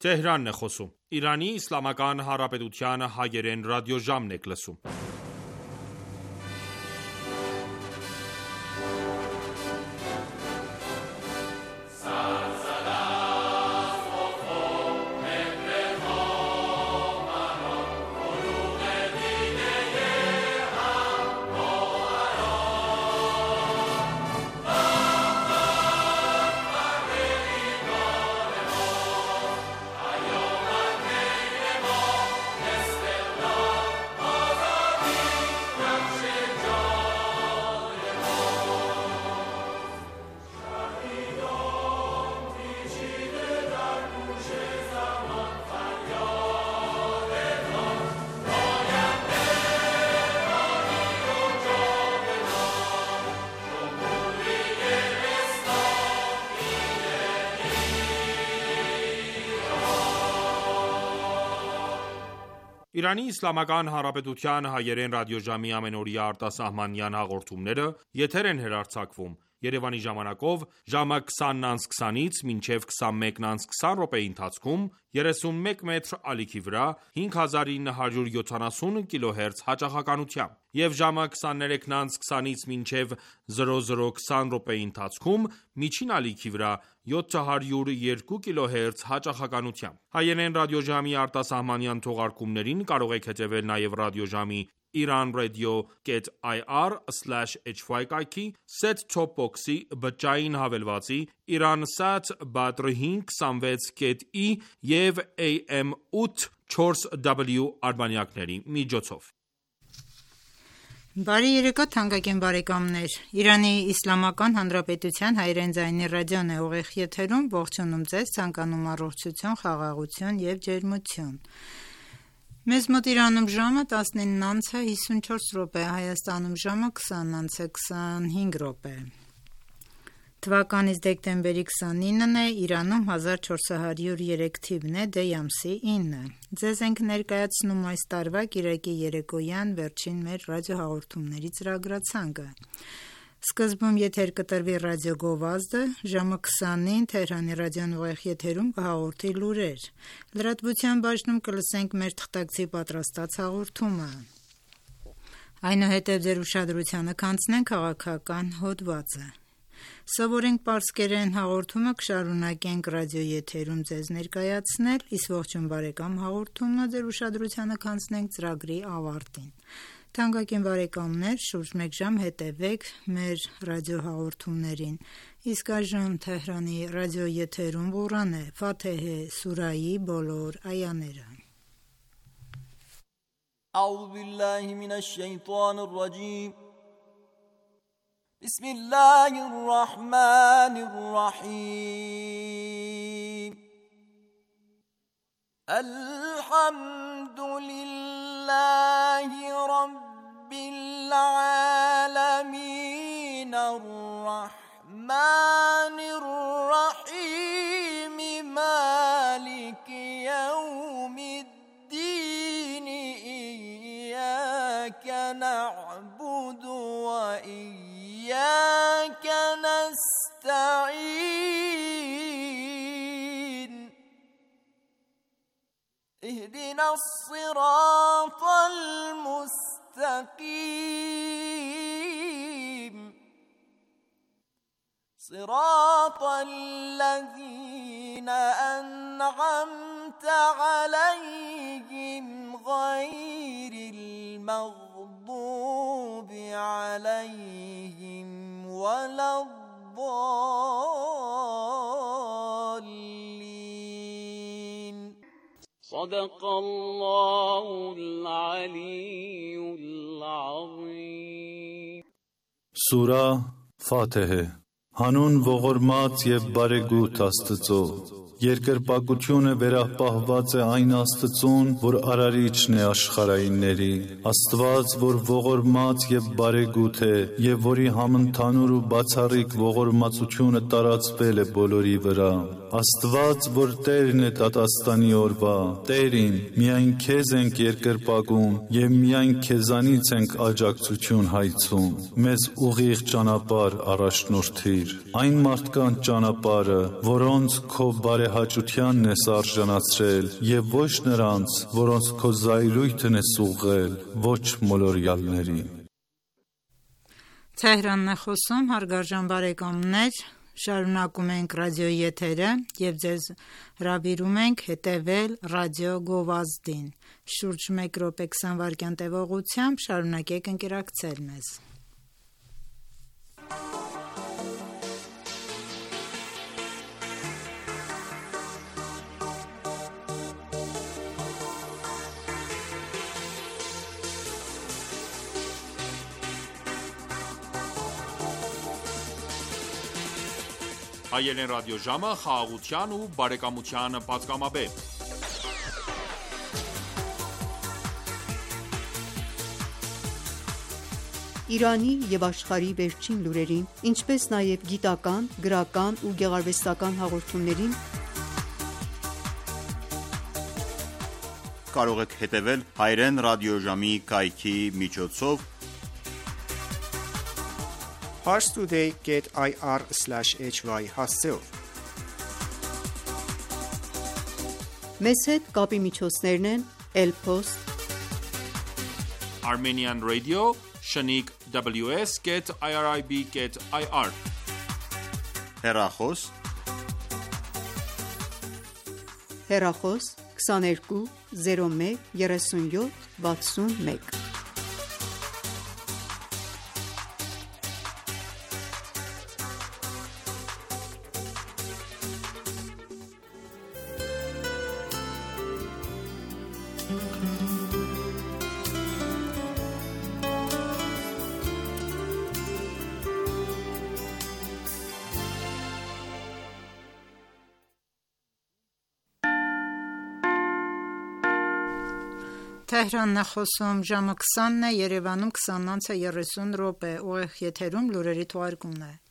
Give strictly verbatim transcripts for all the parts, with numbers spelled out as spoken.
Թեհրանն է խոսում։ Իրանի Իսլամական Հանրապետության հայերեն ռադիոժամն եք լսում։ Իրանի Իսլամական Հանրապետության հայերեն ռադիոժամի ամենօրյա արտասահմանյան հաղորդումները եթեր են հեռարձակվում Երևանի ժամանակով ժամը քսանից քսանից մինչև քսանմեկը կիսամյոթ րոպեի ընթացքում երեսունմեկ մեթր ալիքի վրա հինգ հազար ինը հարյուր յոթանասուն կիլոհերց հաճախականությամբ և ժամը քսաներեքից քսանից մինչև զրո զրո քսան րոպեի ընթացքում միջին ալիքի վրա յոթ հարյուր երկու կիլոհերց հաճախականությամբ։ Հայերեն ռադիոժամի արտասահմանյան թողարկումներին կարող եք հետևել նաև ռադիոժամի iranradio.ir slash hy կայքի, set-top box-ի, բջջային հավելվածի, Iransat Badr հինգ քսանվեց կետ ի և A M ութ չորս W արբանյակների միջոցով։ Բարի երեկո թանկագին բարեկամներ, Իրանի Իսլամական Հանրապետության հայերեն ձայնի ռադիոն է ուղիղ եթերում, ողջունում ձեզ, ցանկանում առողջություն, խաղաղություն և ջերմություն։ Մեզ մոտ Իրանում ժամը տասնինը հիսունչորս րոպե, Հայաստանում ժամը քսանը քսանհինգ րոպե։ Թվականից դեկտեմբերի քսանինն է, Իրանում հազար չորս հարյուր երեք թիվն է, դեյ ամսի ինը։ Ձեզ ենք ներկայացնում այս տարվա կիրակի երեկոյան վերջին մեր ռադիոհաղորդումների ծրագրացանկը։ Սկզբում եթեր կտրվի ռադիոգովազդը, ժամը քսանին Թեհրանի ռադիոն ուղիղ եթերում կհաղորդի լուրեր։ Լրատվության բաժնում կլսենք մեր թղթակցի պատրաստած հաղորդումը։ Այնուհետև ձեր ուշադրությանը կանցնենք քաղաքական հոդվածը։ Սովորենք պարսկերեն հաղորդումը կշարունակենք ռադիոեթերում ձեզ ներկայացնել, իսկ ողջույն բարեկամ հաղորդումը ձեր ուշադրությանը կանցնենք ծրագրի ավարտին։ Թանկագին բարեկամներ, շուրջ մեկ ժամ հետևեք մեր ռադիոհաղորդումներին։ Իսկ այժմ Թեհրանի ռադիոեթերում Ղուրան է, Ֆաթեհե սուրայի բոլոր այաները։ أعوذ بالله من الشيطان الرجيم بسم الله الرحمن الرحيم الحمد لله رب العالمين الرحمن الرحيم مالك يوم الدين إياك نعبد وإياك نستعين اهدنا الصراط المستقيم صراط الذين أنعمت عليهم غير المغضوب عليهم ولا الضالين صدق الله العلي العظيم Սուրա Ֆաթեհե Հանուն ողորմած և բարեգութ Աստծո, երկրպագությունը վերապահված է այն Աստծուն, որ արարիչն է աշխարհայինների, Աստված, որ ողորմած և բարեգութ է, և որի համընդհանուր ու բացառիկ ողորմածությունը տարածվել է բոլորի վրա, Աստված, որ Տերն է դատաստանի օրվա, Տերին, միայն քեզ ենք երկրպագում և միայն քեզանից ենք աջակցություն հայցում, մեզ ուղիղ ճանապարհ առաջնորդիր, այն մարդկանց ճանապարհը, որոնց քո բարեհաճությանն ես արժանացրել և ոչ նրանց, որոնց քո զայրույթն ես ուղղել, ոչ մոլորյալներին։ Թեհրանն է խոսում, հարգարժան բարեկամներ, շարունակում ենք ռադիոյի եթերը և ձեզ հրավիրում ենք հետևել ռադիո գովազդին։ Շուրջ մեկ րոպե քսան վայրկյան տևողությամբ շարունակեք ընկերակցել մեզ։ Հայերեն ռադիոժամը խաղաղության ու բարեկամության պատգամաբեր։ Իրանի և աշխարհի վերջին լուրերին, ինչպես նաև գիտական, գրական ու գեղարվեստական հաղորդումներին կարող եք հետևել Հայերեն ռադիոժամի կայքի միջոցով parstoday dot i r slash h y հասցեով։ Մեզ հետ կապի միջոցներն են Elpost, Armenian Radio, Shaniq W S dot irib dot i r, հեռախոս, հեռախոս քսաներկու զիրո մեկ երեսունյոթ վաթսունմեկ։ Թեհրանն է խոսում, ժամը քսանն է, Երևանում քսանն է երեսուն րոպե, ուղիղ եթերում լուրերի թողարկումն է։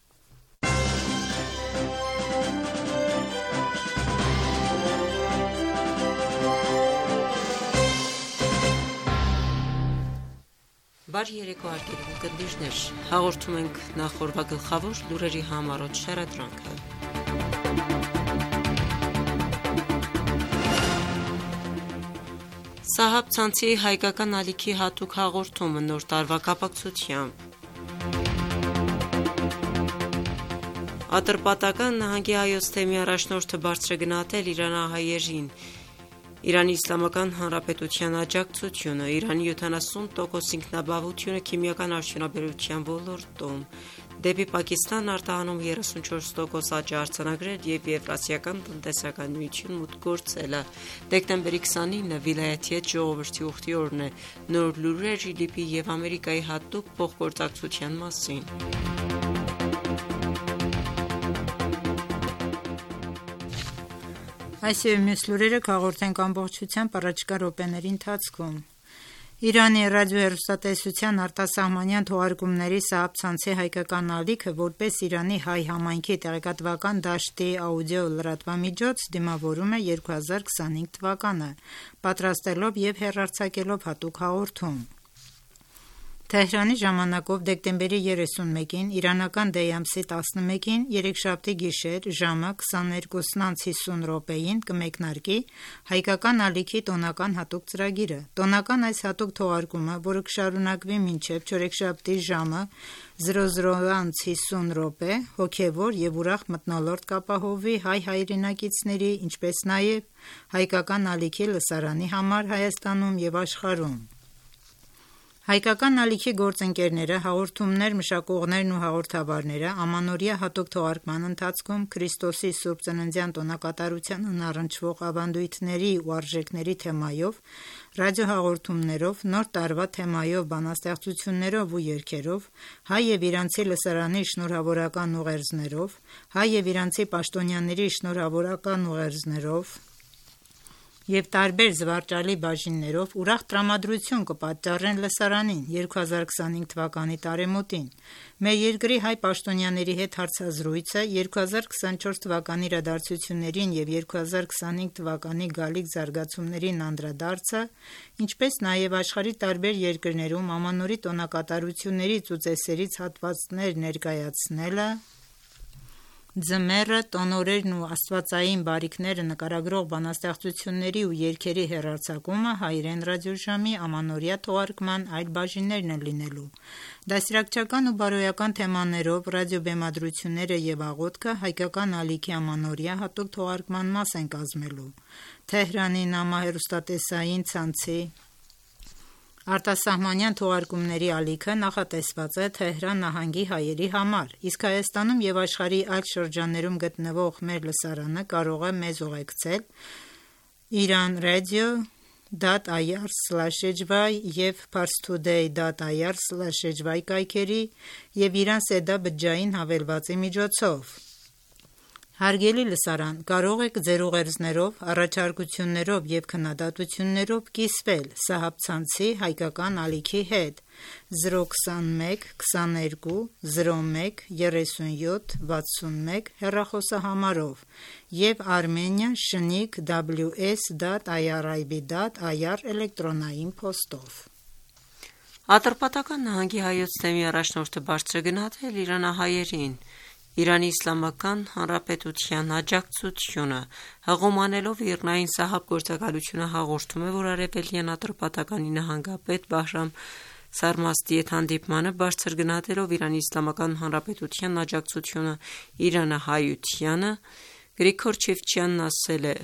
Բարի երեկո հարգելի ունկնդիրներ, հաղորդում ենք նախորդ գլխավոր լուրերի համառոտ շարադրանքը։ Սահաբ ցանցի հայկական ալիքի հատուկ հաղորդումը նոր տարվա կապակցությամբ։ Ատրպատական նահանգի հայոց թեմի առաջնորդը բարձր է գնահատել իրանահայերին, Իրանի Իսլամական Հանրապետության աջակցությունը, Իրանի յոթանասուն տոկոս ինքնաբավությունը քիմիական արդյունաբերության ոլորտում, դեպի Պակիստան արտահանում երեսունչորս տոկոս աճ արձանագրել և Եվրասիական տնտեսական միություն մուտք գործելը։ Դեկտեմբերի քսանինը Վիլայեթի հետ ժողովրդի ուխտի օրն է, նոր լուրեր ԻԼԻՊ-ի և Ամերիկայի հատուկ փոխգործակցության մասին։ Այս և մյուս լուրերը կհաղորդենք ամբողջությամբ առաջիկա րոպեների ընթացքում։ Իրանի ռադիոհեռուստատեսության արտասահմանյան թողարկումների Սահաբ ցանցի հայկական ալիքը որպես Իրանի հայ համայնքի տեղեկատվական դաշտի աուդիո լրատվամիջոց դիմավորում է երկու հազար քսանհինգ թվականը, պատրաստելով և հեռարձակելով հատուկ հաղորդում։ Թեհրանի ժամանակով դեկտեմբերի երեսունմեկին իրանական դեյամսի տասնմեկին երեքշաբթի գիշեր ժամը քսաներկուսն անց հիսուն րոպեին կմեկնարկի հայկական ալիքի տոնական հատուկ ծրագիրը։ Տոնական այս հատուկ թողարկումը, որը կշարունակվի մինչև չորեքշաբթի ժամը զրո զրո անց հիսուն րոպե, հոգևոր և ուրախ մթնոլորտ կապահովի հայ հայրենակիցների, ինչպես նաև հայկական ալիքի լսարանի համար Հայաստանում և աշխարհում։ Հայկական ալիքի գործընկերները, հաղորդումներ, մշակողներն ու հաղորդավարները ամանորյա հատուկ թողարկման ընթացքում Քրիստոսի Սուրբ Ծննդյան տոնակատարությանն առնչվող ավանդույթների ու արժեքների թեմայով, ռադիոհաղորդումներով, նոր տարվա թեմայով բանաստեղծություններով ու երգերով, հայ և իրանցի լսարանի շնորհավորական ուղերձներով, հայ և իրանցի պաշտոնյաների շնորհավորական ուղերձներով, եւ տարբեր զվարճալի բաժիններով ուրախ տրամադրություն կպատճառեն լսարանին երկու հազար քսանհինգ թվականի տարեմուտին։ Մեր երկրի հայ պաշտոնյաների հետ հարցազրույցը երկու հազար քսանչորս թվականի իրադարձություններին եւ երկու հազար քսանհինգ թվականի գալիք զարգացումներին անդրադարձը, ինչպես նաեւ աշխարհի տարբեր երկրներում ամանորի տոնակատարություններից ու ծեսերից հատվածներ ներկայացնելը, ձմեռը, տոնորերն ու աստվածային բարիքները նկարագրող բանաստեղծությունների ու երգերի հեռարձակումը հայերեն ռադիոժամի ամանորյա թողարկման այլ բաժիններն են լինելու։ Դասյարակչական ու բարոյական թեմաներով ռադիոբեմադրությունները եւ աղոթքը հայկական ալիքի ամանորյա հատուկ թողարկման մաս են կազմելու։ Թեհրանի Նամա հեռուստատեսային ցանցի արտասահմանյան թողարկումների ալիքը նախատեսված է Թեհրան նահանգի հայերի համար, իսկ Հայաստանում եւ աշխարհի այլ շրջաններում գտնվող մեր լսարանը կարող է մեզ ուղեկցել iran radio dot i r slash h y եւ parstoday dot i r slash h y կայքերի եւ Իրան Սեդա բջջային հավելվածի միջոցով։ Հարգելի լսարան, կարող եք ձեր ուղերձներով, առաջարկություններով եւ քննադատություններով կիսվել Սահաբ-ցանցի հայկական ալիքի հետ zero twenty-one twenty-two zero one thirty-seven sixty-one հեռախոսահամարով եւ Armenia Shnik w s dot i r i b dot i r էլեկտրոնային փոստով։ Ատրպատական նահանգի հայոց թեմի առաջնորդը բարձր գնահատել իրանահայերին Իրանի Իսլամական Հանրապետության աջակցությունը հղումանելով իռնային Սահաբ գործակալությունը հաղորդում է, որ արևելյան Ատրպատականի նահանգապետ Բահրամ Սարմաստի հետ հանդիպմանը բարձր գնահատելով Իրանի Իսլամական Հանրապետության աջակցությունը իրանահայությանը, Գրիգոր Չևչյանն ասել է.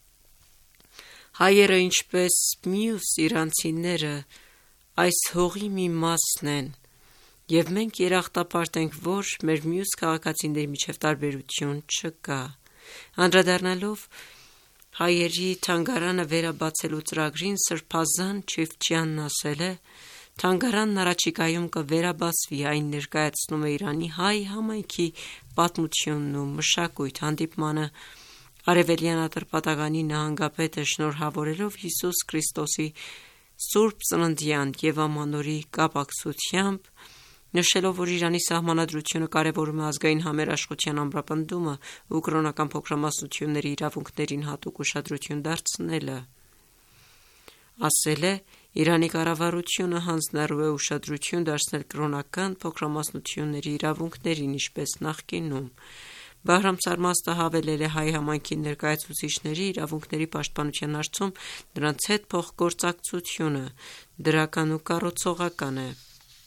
հայերը ինչպես մյուս իրանցիները այս հողի մի մասն են Եվ մենք երախտապարտ ենք, որ մեր մյուս քաղաքացիների միջև տարբերություն չկա։ Անդրադառնալով հայերի թանգարանը վերաբացելու ծրագրին Սրբազան Չևչյանն ասել է. Թանգարանն առաջիկայում կվերաբացվի, այն ներկայացնում է Իրանի հայ համայնքի պատմությունն ու մշակույթ հանդիպմանը Արևելյան Ատրպատականի նահանգապետը շնորհավորելով Հիսուս Քրիստոսի Սուրբ Ծննդյան եւ Ամանորի կապակցությամբ Նշելով, որ Իրանի սահմանադրությունը կարևորում է ազգային համերաշխության ամրապնդումը ու կրոնական փոքրամասնությունների իրավունքներին հատուկ ուշադրություն դարձնելը, ասել է, Իրանի կառավարությունը հանձնառու է ուշադրություն դարձնել կրոնական փոքրամասնությունների իրավունքներին, ինչպես նախկինում։ Բահրամ Սարմաստը հավելել է հայ համայնքի ներկայացուցիչների իրավունքների պաշտպանության հարցում նրանց հետ փոխգործակցությունը դրական ու կառուցողական է։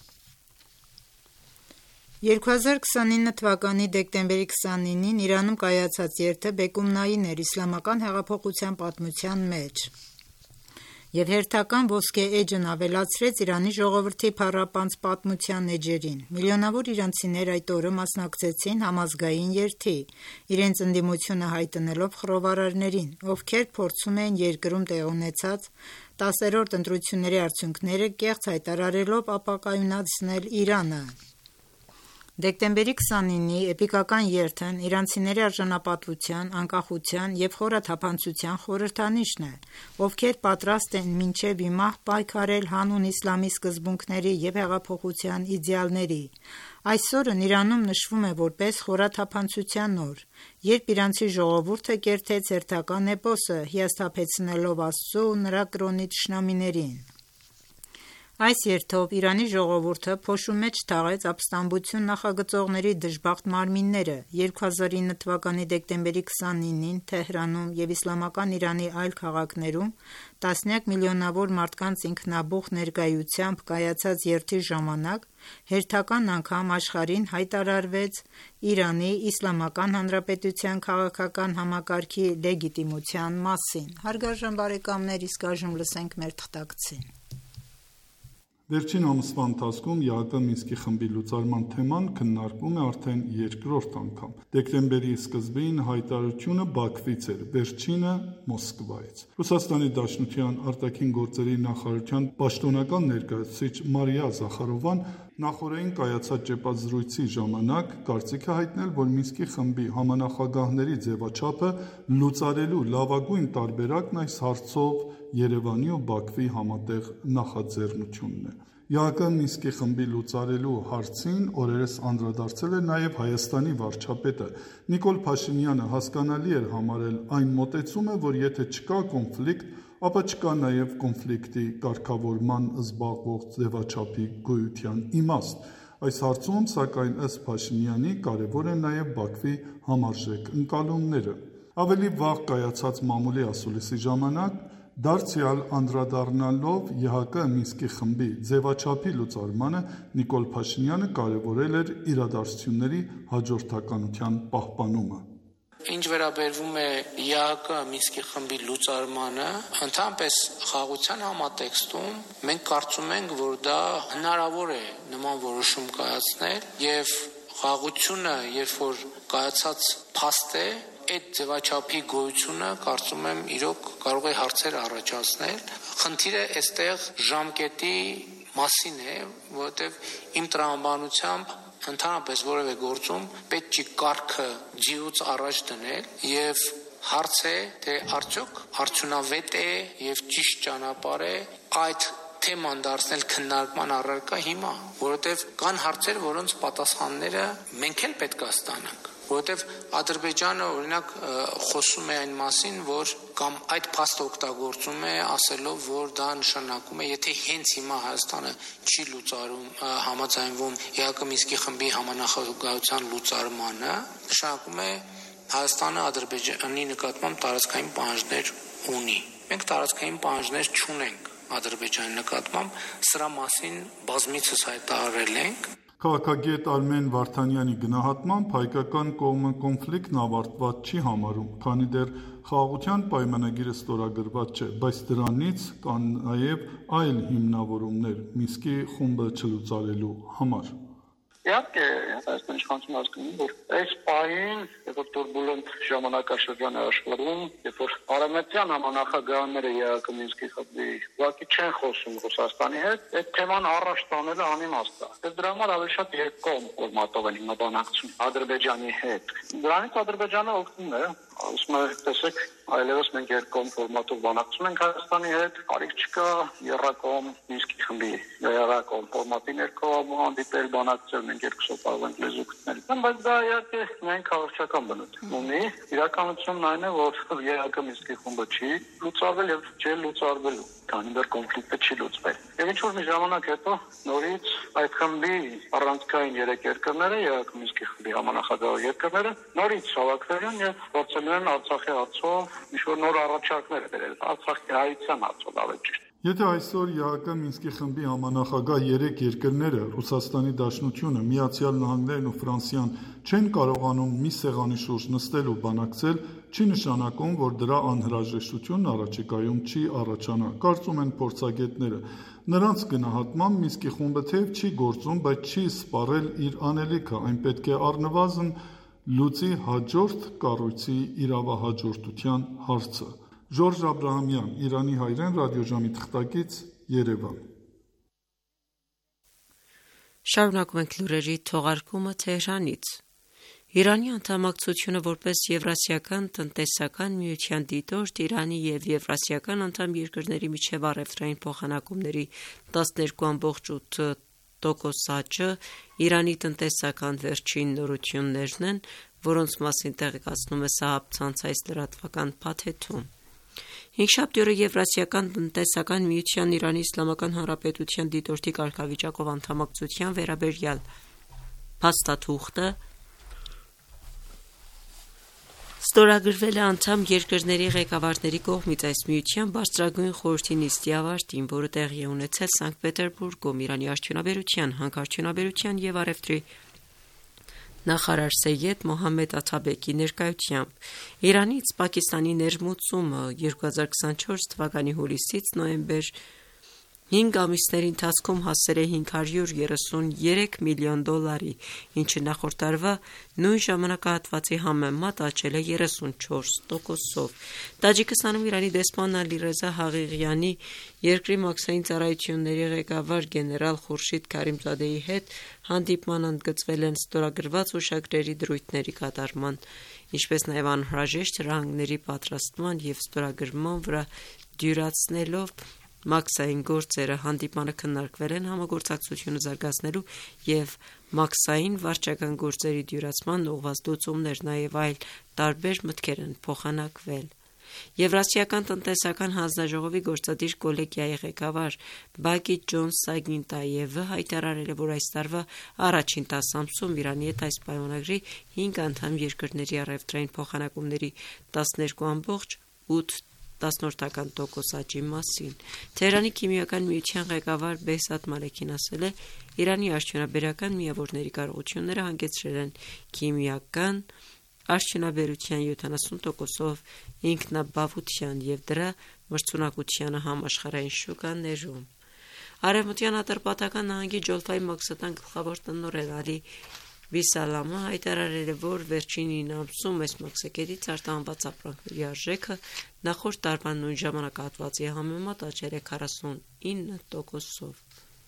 երկու հազար քսանինը թվականի դեկտեմբերի քսանինին Իրանում կայացած երթը բեկումնային էր իսլամական հեղափոխության պատմության մեջ եւ հերթական ոսկե էջն ավելացրեց Իրանի ժողովրդի փառապանծ պատմության էջերին։ Միլիոնավոր իրանցիներ այդ օրը մասնակցեցին համազգային երթի, իրենց ընդդիմությունը հայտնելով խռովարարներին, ովքեր փորձում էին երկրում տեղ ունեցած տասերորդ ընտրությունների արդյունքները կեղծ հայտարարելով ապակայունացնել Իրանը։ Դեկտեմբերի քսանինի էպիկական երթն իրանցիների արժանապատվության, անկախության եւ խորաթափանցության խորհրդանիշն է, ովքեր պատրաստ են մինչեւ իմահ պայքարել հանուն իսլամի սկզբունքների եւ հեղափոխության իդեալների։ Այսօրն Իրանում նշվում է որպես խորաթափանցության օր, երբ իրանցի ժողովուրդը կերտեց հերթական էպոսը, հիասթափեցնելով Աստծո ու նրա կրոնի թշնամիներին։ Այս երթով Իրանի ժողովուրդը փոշու մեջ թաղեց ապստամբություն նախագծողների դժբախտ մարմինները երկու հազար ինը թվականի դեկտեմբերի քսանինին Թեհրանում եւ իսլամական Իրանի այլ քաղաքներում տասնյակ միլիոնավոր մարդկանց ինքնաբուխ ներկայությամբ կայացած երթի ժամանակ հերթական անգամ աշխարհին հայտարարվեց Իրանի Իսլամական Հանրապետության քաղաքական համակարգի լեգիտիմության մասին։ Հարգարժան բարեկամներ, իսկ այժմ լսենք մեր թղթակցին։ Վերջին ամսվա ընթացքում ԵԱՏՄ Մինսկի խմբի լուծարման թեման քննարկվում է արդեն երկրորդ անգամ։ Դեկտեմբերի սկզբին հայտարարությունը Բաքվից էր, վերջինը Մոսկվայից։ Ռուսաստանի Դաշնության արտաքին գործերի նախարարության պաշտոնական ներկայացուցիչ Մարիա Զախարովան Նախորդին կայացած ճեպազրույցի ժամանակ կարծիք է հայտնել, որ Մինսկի խմբի համանախագահների ձևաչափը լուծարելու լավագույն տարբերակն այս հարցով Երևանի ու Բաքվի համատեղ նախաձեռնությունն է։ ԵԱՀԿ Մինսկի խմբի լուծարելու հարցին օրերս անդրադարձել է նաև Հայաստանի վարչապետը։ Նիկոլ Փաշինյանը հասկանալի էր համարել այն մոտեցումը, որ եթե չկա կոնֆլիկտ, ապա չկա նաև կոնֆլիկտի կարգավորման զբաղվող ձևաչափի գոյության իմաստ։ Այս հարցում, սակայն, ըստ Փաշինյանի, կարևոր են նաև Բաքվի համարժեք ընկալումները։ Ավելի վաղ կայացած մամուլի ասուլիսի ժամանակ դարձյալ անդրադառնալով ԵԱՀԿ Մինսկի խմբի ձևաչափի լուծարմանը Նիկոլ Փաշինյանը կարևորել էր իրադարձությունների հաջորդականության պահպանումը։ Ինչ վերաբերվում է ԵԱՀԿ Մինսկի խմբի լուծարմանը, ընդհանրապես խաղաղության համատեքստում մենք կարծում ենք, որ դա հնարավոր է նման որոշում կայացնել եւ խաղաղությունը, երբ որ կայացած փաստ է, այդ ձևաչափի գոյությունը կարծում եմ իրոք կարող է հարցեր առաջացնել։ Խնդիրը այստեղ ժամկետի մասին է, որովհետև իմ տրամաբանությամբ ընդհանրապես որևէ գործում պետք չի կարգը ջիուց առաջ դնել եւ հարց է, թե արդյոք արդյունավետ է եւ ճիշտ ճանապարհ է այդ թեման դարձնել քննարկման առարկա հիմա, որովհետեւ կան հարցեր, որոնց պատասխանները մենք էլ պետք է ստանանք, որովհետեւ Ադրբեջանը օրինակ խոսում է այն մասին, որ կամ այդ փաստը օգտագործում է ասելով, որ դա նշանակում է, եթե հենց հիմա Հայաստանը չի լուծարում համաձայնվում ԵԱՀԿ Մինսկի խմբի համանախագահության լուծարմանը, նշանակում է Հայաստանը Ադրբեջանի նկատմամբ տարածքային պահանջներ ունի։ Մենք տարածքային պահանջներ չունենք Ադրբեջանի նկատմամբ, սրա մասին բազմիցս հայտարարել ենք։ Քաղաքագետ Արմեն Վարդանյանի գնահատմամբ հայկական կողմը կոնֆլիկտն ավարտված չի համարում, քանի դեռ խաղաղության պայմանագիրը ստորագրված չէ, բայց դրանից կան նաև այլ հիմնավորումներ Մինսկի խումբը չլուծարելու համար։ Իհարկե, Հայաստանի իշխանությունը հասկանում է, որ այս պահին, երբ որ տուրբուլենտ ժամանակաշրջան է աշխարհում, երբ որ արևմտյան համանախագահները ԵԱՀԿ Մինսկի խմբի ուղղակի չեն խոսում Ռուսաստանի հետ, այդ թեման առաջ տանելը անիմաստ է։ Դե դրա համար ավելի շատ երկկողմ ֆորմատով են հիմա բանակցում Ադրբեջանի հետ։ Դրանից Ադրբեջանը օգտվում է, ասում է, տեսեք, այլևս մենք երկկողմ ֆորմատով բանակցում ենք Հայաստանի հետ, կարիք չկա եռակողմ Մինսկի խմբի եռակողմ ֆորմատի ներքո հանդիպել, բանակցել, մենք երկուսով կարող ենք լեզու գտնել։ Բայց դա իհարկե միայն քաղաքական բնույթ ունի։ Իրականությունն այն է, որ ԵԱՀԿ Մինսկի խումբը չի լուծարվել եւ չի լուծարվելու, քանի դեռ կոնֆլիկտը չի լուծվել։ Եվ ինչ որ մի ժամանակ հետո նորից այդ խմբի առանցքային երեք երկրները, ԵԱՀԿ Մինսկի խմբի համանախագահ երկրները, նորից հավաքվել են եւ փորձել են Արցախի հարցով ինչ-որ նոր առաջարկներ բերել, Արցախի հայության հարցով ավելի ճիշտ։ Եթե այսօր ԵԱՀԿ Մինսկի խմբի համանախագահ երեք երկրները՝ Ռուսաստանի Դաշնությունը, Միացյալ Նահանգներն ու Ֆրանսիան չեն կարողանում մի սեղանի շուրջ նստել ու բանակցել, չի նշանակում, որ դրա անհրաժեշտությունն առաջիկայում չի առաջանա, կարծում են փորձագետները։ Նրանց գնահատմամբ Մինսկի խումբը թեև չի գործում, բայց չի սպառել իր անելիքը, այն պետք է առնվազն լուծի հաջորդ կառույցի իրավահաջորդության հարցը։ Ժորժ Աբրահամյան, Իրանի հայրեն, ռադիոժամի թղթակից, Երևան։ Շարունակում ենք լուրերի թողարկումը Թեհրանից։ Իրանի անդամակցությունը որպես Եվրասիական տնտեսական միության դիտորդ Իրանի և Եվրասիական անդամ երկրների միջև առևտրային փոխանակումների տասներկու ամբողջ ութ տոկոս աճը Իրանի տնտեսական վերջին նորություններն են, որոնց մասին տեղեկացնում է Սահաբ ցանց այս լրատվական փաթեթում։ Հինգշաբթի օրը Եվրասիական տնտեսական միության Իրանի Իսլամական Հանրապետության դիտորդի կարգավիճակով անդամակցության վերաբերյալ փաստաթուղթը ստորագրվել է անդամ երկրների ղեկավարների կողմից այս միության բարձրագույն խորհրդի նիստի ավարտին, որը տեղի է ունեցել Սանկտ Պետերբուրգում Իրանի արդյունաբերության, հանքարդյունաբերության և առևտրի նախարար Սեյեդ Մոհամմեդ Աթաբեկի ներկայությամբ։ Իրանից Պակիստանի ներմուծումը երկու հազար քսանչորս թվականի հուլիսից նոյեմբեր հինգ ամիսների ընթացքում հասել է հինգ հարյուր երեսուներեք միլիոն դոլարի, ինչը նախորդ տարվա նույն ժամանակահատվածի համեմատ աճել է երեսունչորս տոկոսով։ Տաջիկստանում Իրանի դեսպան Ալիրեզա Հաղիղյանի, երկրի մաքսային ծառայությունների ղեկավար գեներալ Խուրշիդ Քարիմզադեի հետ հանդիպման ընդգծվել են ստորագրված ուշագրերի դրույթների կատարման, ինչպես նաև անհրաժեշտ հրահանգների պատրաստման և ստորագրման վրա դյուրացնելով մաքսային գործերը։ Հանդիպմանը քննարկվել են համագործակցությունը զարգացնելու և մաքսային վարչական գործերի դյուրացման ուղղված լուծումներ, նաև այլ տարբեր մտքեր են փոխանակվել։ Եվրասիական տնտեսական հանձնաժողովի գործադիր կոլեգիայի ղեկավար Բագիտ Ջոն Սագինտաևը հայտարարել է, որ այս տարվա առաջին տասը ամսում Իրանի հետ այս պայմանագրի հինգ անդամ երկրների առևտրային փոխանակումների տասներկու ամբողջ ութ տոկոս աճի մասին։ Թեհրանի քիմիական միության ղեկավար Բեհզադ Մալեքին ասել է, Իրանի արդյունաբերական միավորների կարողությունները հանգեցրել են քիմիական արդյունաբերության յոթանասուն տոկոսով ինքնաբավության և դրա մրցունակությանը համաշխարհային շուկաներում։ Արևմտյան Ատրպատական նահանգի Ջոլֆայի մաքսատան գլխավոր տնօրեն Ալի Բիսալամը հայտարարել է, որ վերջին ինը ամսում այս մաքսակետից արտահանված ապրանքների արժեքը նախորդ տարվա նույն ժամանակահատվածի համեմատ աճել է քառասունինը տոկոսով։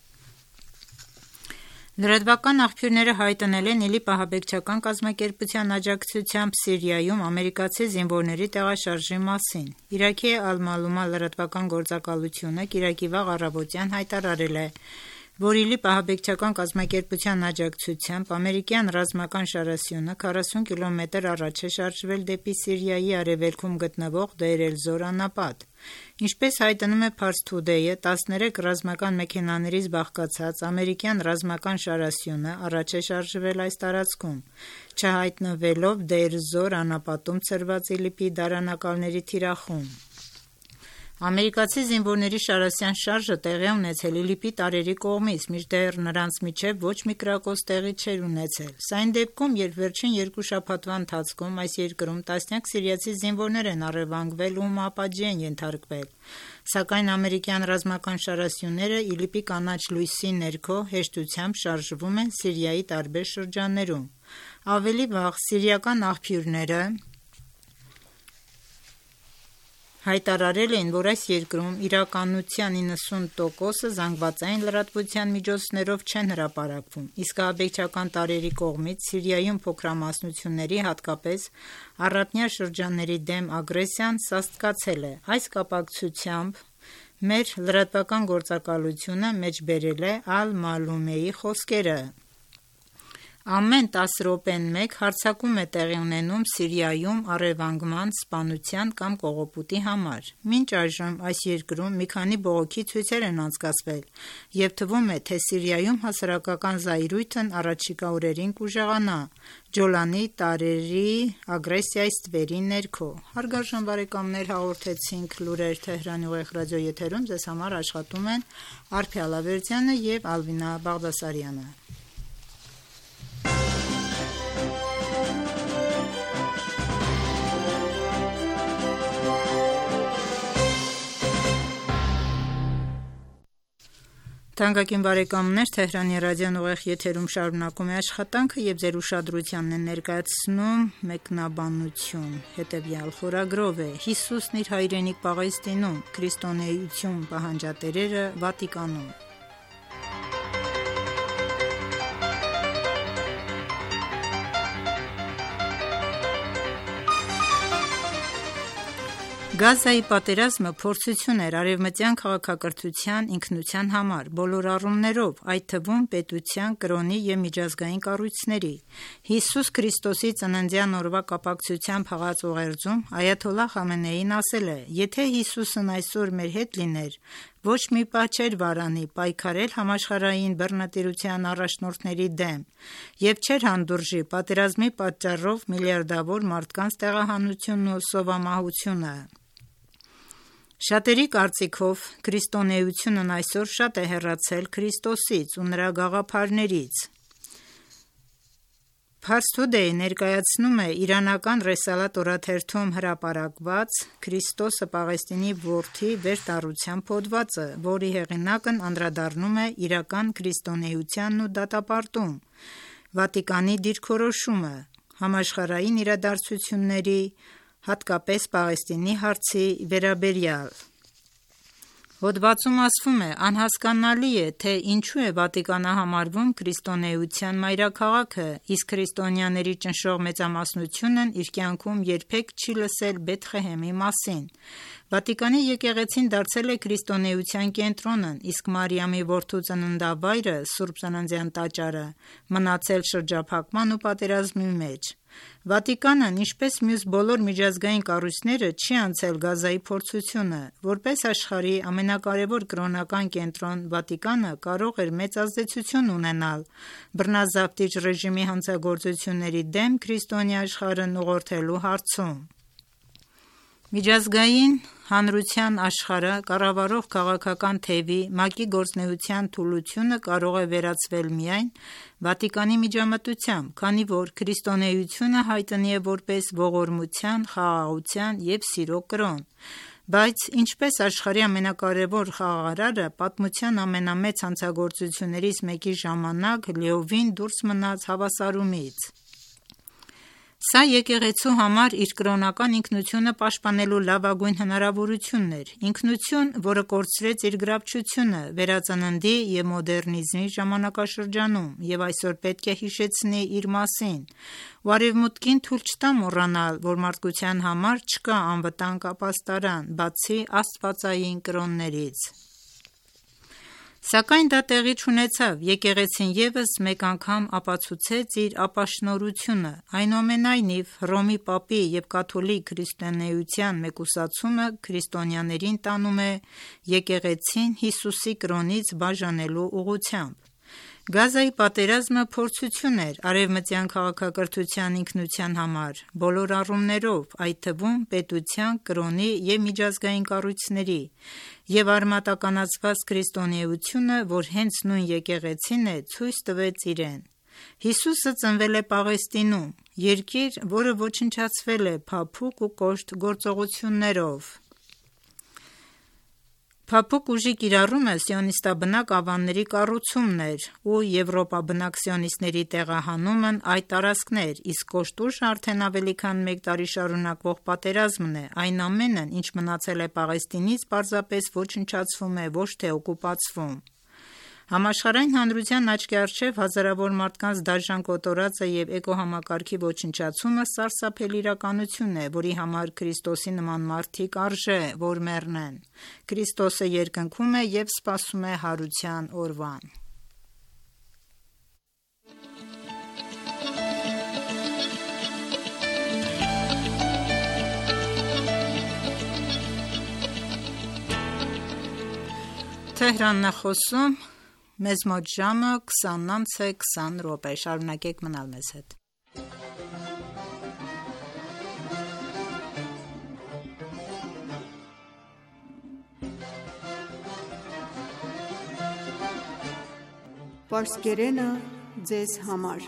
Լրատվական աղբյուրները հայտնել են ԻԼԻՊ ահաբեկչական կազմակերպության աջակցությամբ Սիրիայում ամերիկացի զինվորների տեղաշարժի մասին։ Իրաքի Ալ-Մալումա լրատվական գործակալությունը կիրակի վաղ առավոտյան հայտարարել է, որ ԻԼԻՊ ահաբեկչական կազմակերպության աջակցությամբ ամերիկյան ռազմական շարասյունը քառասուն կիլոմետր առաջ է շարժվել դեպի Սիրիայի արևելքում գտնվող Դեյր էլ-Զոր անապատ։ Ինչպես հայտնում է Pars Today-ը, տասներեք ռազմական մեքենաներից բաղկացած ամերիկյան ռազմական շարասյունը առաջ է շարժվել այս տարածքում, չհայտնվելով Դեյր էլ-Զոր անապատում ցրված ԻԼԻՊ-ի դարանակալների թիրախում։ Ամերիկացի զինվորների շարասյան շարժը տեղի ունեցել ԻԼԻՊ-ի տարրերի կողմից, մինչդեռ նրանց միջև ոչ մի կրակոց տեղի չէր ունեցել։ Սա այն դեպքում, երբ վերջին երկու շաբաթվա ընթացքում այս երկրում տասնյակ սիրիացի զինվորներ են առևանգվել ու մահապատժի են ենթարկվել։ Սակայն ամերիկյան ռազմական շարասյունները ԻԼԻՊ-ի կանաչ լույսի ներքո հեշտությամբ շարժվում են Սիրիայի տարբեր շրջաններում։ Ավելի վաղ սիրիական աղբյուրները հայտարարել էին, որ այս երկրում իրականության իննսուն տոկոսը զանգվածային լրատվության միջոցներով չեն հրապարակվում, իսկ ահաբեկչական տարրերի կողմից Սիրիայում փոքրամասնությունների, հատկապես առափնյա շրջանների դեմ ագրեսիան սաստկացել է։ Այս կապակցությամբ մեր լրատվական գործակալությունը մեջբերել է Ալ-Մալումեի խոսքերը։ Ամեն տասը րոպեն մեկ հարձակում է տեղի ունենում Սիրիայում առևանգման, սպանության կամ կողոպուտի համար։ Մինչ այժմ այս երկրում մի քանի բողոքի ցույցեր են անցկացվել, և թվում է, թե Սիրիայում հասարակական զայրույթն առաջիկա օրերին կուժեղանա Ջոլանի տարրերի ագրեսիայի ստվերի ներքո։ Հարգարժան բարեկամներ, հաղորդեցինք լուրեր Թեհրանի ուղիղ ռադիոեթերում, ձեզ համար աշխատում են Արփի Ալավերդյանը և Ալվինա Բաղդասարյանը։ Թանկագին բարեկամներ, Թեհրանի ռադիոն ուղիղ եթերում շարունակում է աշխատանքը և ձեր ուշադրությանն է ներկայացնում մեկնաբանություն։ Հետևյալ խորագրով է «Հիսուսն իր հայրենիք Պաղեստինում. քրիստոնեություն պահանջատերերը Վատիկանում»։ Գազայի պատերազմը փորձություն էր արևմտյան քաղաքակրթության ինքնության համար, բոլոր առումներով, այդ թվում պետության, կրոնի և միջազգային կառույցների։ Հիսուս Քրիստոսի ծննդյան օրվա կապակցությամբ հղած ուղերձում Այաթոլլահ Խամենեին ասել է. «Եթե Հիսուսն այսօր մեր հետ լիներ, ոչ մի պահ չէր վարանի պայքարել համաշխարհային բռնատիրության առաջնորդների դեմ և չէր հանդուրժի պատերազմի պատճառով միլիարդավոր մարդկանց տեղահանությունն ու սովամահությունը»։ Շատերի կարծիքով քրիստոնեությունն այսօր շատ է հեռացել Քրիստոսից ու նրա գաղափարներից։ Pars Today ներկայացնում է իրանական Ռեսալատ օրաթերթում հրապարակված Քրիստոսը Պաղեստինի որդի վերտառության հոդվածը, որի հեղինակն անդրադառնում է իրական քրիստոնեությանն ու դատապարտում, Վատիկանի դիրքորոշումը, համաշխարհային իրադարձությունների, հատկապես Պաղեստինի հարցի վերաբերյալ։ Հոդվածում ասվում է. անհասկանալի է, թե ինչու է Վատիկանը համարվում քրիստոնեության մայրաքաղաքը, իսկ քրիստոնյաների ճնշող մեծամասնությունն իր կյանքում երբեք չի լսել Բեթղեհեմի մասին։ Վատիկանի եկեղեցին դարձել է քրիստոնեության կենտրոնն, իսկ Մարիամի որդու ծննդավայրը, Սուրբ Ծննդյան տաճարը, մնացել շրջափակման ու պատերազմի մեջ։ Վատիկանն, ինչպես մյուս բոլոր միջազգային կառույցները, չի անցել Գազայի փորձությունը։ Որպես աշխարհի ամենակարևոր կրոնական կենտրոն, Վատիկանը կարող էր մեծ ազդեցություն ունենալ բռնազավթիչ ռեժիմի հանցագործությունների դեմ քրիստոնյա աշխարհն ուղղորդելու հարցում։ Միջազգային հանրության աշխարհը կառավարող քաղաքական թևի ՄԱԿ-ի գործունեության թուլությունը կարող է վերացվել միայն Վատիկանի միջամտությամբ, քանի որ քրիստոնեությունը հայտնի է որպես ողորմության, խաղաղության և սիրո կրոն։ Բայց ինչպես աշխարհի ամենակարևոր խաղաղարարը, պատմության ամենամեծ հանցագործություններից մեկի ժամանակ լիովին դուրս մնաց հավասարումից։ Սա եկեղեցու համար իր կրոնական ինքնությունը պաշտպանելու լավագույն հնարավորությունն էր, ինքնություն, որը կորցրեց իր գրավչությունը վերածննդի և մոդեռնիզմի ժամանակաշրջանում և այսօր պետք է հիշեցնի իր մասին, ու արևմուտքին թույլ չտա մոռանալ, որ մարդկության համար չկա անվտանգ ապաստարան, բացի աստվածային կրոններից։ Սակայն դա տեղի չունեցավ, եկեղեցին ևս մեկ անգամ ապացուցեց իր ապաշնորհությունը, այնուամենայնիվ Հռոմի պապի և կաթոլիկ քրիստոնեության մեկուսացումը քրիստոնյաներին տանում է եկեղեցին Հիսուսի կրոնից բաժանելու ուղղությամբ։ Գազայի պատերազմը փորձություն էր արևմտյան քաղաքակրթության ինքնության համար, բոլոր առումներով, այդ թվում պետության, կրոնի և միջազգային կառույցների, և արմատականացված քրիստոնեությունը, որ հենց նույն եկեղեցին է, ցույց տվեց իրեն։ Հիսուսը ծնվել է Պաղեստինում, երկիր, որը ոչնչացվել է փափուկ ու կոշտ գործողություններով։ Փափուկ ուժի կիրառումը սիոնիստաբնակ ավանների կառուցումն էր ու եվրոպաբնակ սիոնիստների տեղահանումն այդ տարածքներ, իսկ կոշտ ուժը արդեն ավելի քան մեկ տարի շարունակվող պատերազմն է, այն ամենն, ինչ մնացել է Պաղեստինից, պարզապես ոչնչացվում է, ոչ թե օկուպացվում։ Համաշխարհային հանրության աչքի առջև հազարավոր մարդկանց դաժան կոտորածը և էկոհամակարգի ոչնչացումը սարսափելի իրականություն է, որի համար Քրիստոսի նման մարդիկ արժե, որ մեռնեն։ Քրիստոսը երկնքում է և սպասում է հարության օրվան։ Թեհրանն է խոսում, մեզ մոտ ժամը քսանից քսան րոպե, շարունակեք մնալ մեզ հետ։ Պարսկերենը ձեզ համար։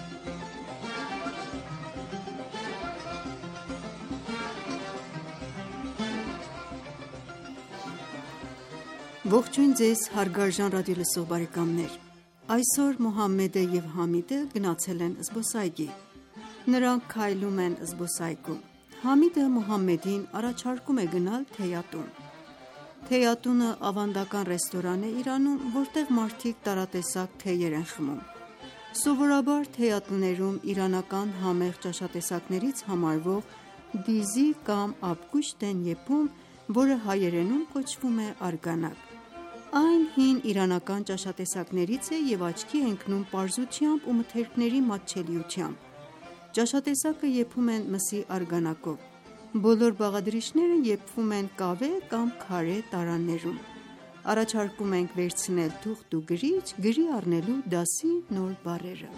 Ողջույն ձեզ հարգարժան ռադիոլսող բարեկամներ։ Այսօր Մոհամմեդը և Համիդը գնացել են զբոսայգի։ Նրանք քայլում են զբոսայգում։ Համիդը Մոհամմեդին առաջարկում է գնալ թեյատուն։ Թեյատունը ավանդական ռեստորան է Իրանում, որտեղ մարդիկ տարատեսակ թեյեր են խմում։ Սովորաբար թեյատուներում իրանական համեղ ճաշատեսակներից համարվող դիզի կամ աբգուշտ են եփում, որը հայերենում կոչվում է արգանակ։ Այն հին իրանական ճաշատեսակներից է և աչքի է ընկնում պարզությամբ ու մթերքների մատչելիությամբ։ Ճաշատեսակը եփում են մսի արգանակով։ Բոլոր բաղադրիչները եփվում են կավե կամ քարե տարաներում։ Առաջարկում ենք վերցնել թուղթ ու գրիչ՝ գրի առնելու դասի նոր բառերը։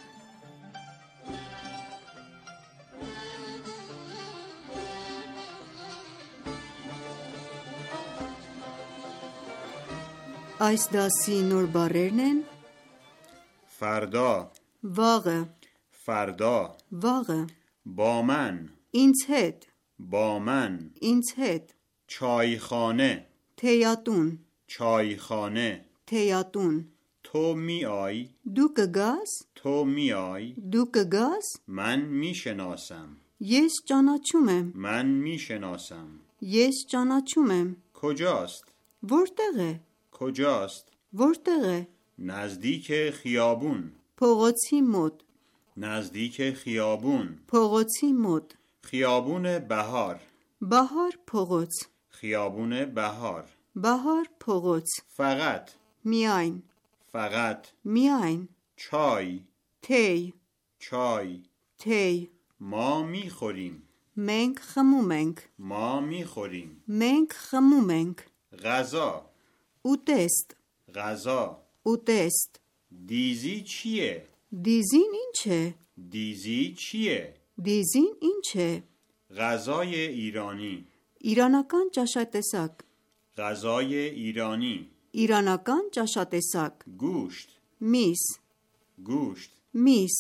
Այս դասի նոր բառերն են՝ فردا վաղը, فردا. واغ. با من. اینց هد. با من. اینց هد. چایخانه. تیاتون. چایخانه. تیاتون. تو میای. دو کگاس. تو میای. دو کگاس. من میشناسم. یس جاناچومم. من میشناسم. یس جاناچومم. کجاست؟ ورتقه. کجاست؟ ورتقه. نزدیک خیابون. پوغوچی مود. نزدیک خیابون. پوغوچی مود. خیابون بهار. بهار پوغوچ. خیابون بهار. بهار پوغوچ. فقط. میاین. فقط. میاین. چای. تی. چای. تی. ما میخوریم. منک خمومنک. ما میخوریم. منک خمومنک. غذا. او تست. غذا. او تست. دیزی چیه؟ دیزین این چه؟ دیزی چیه؟ دیزین این چه؟ غذای ایرانی. ایرانական ճաշատեսակ. غذای ایرانی. ایرانական ճաշատեսակ. گوشت. میس. گوشت. میس.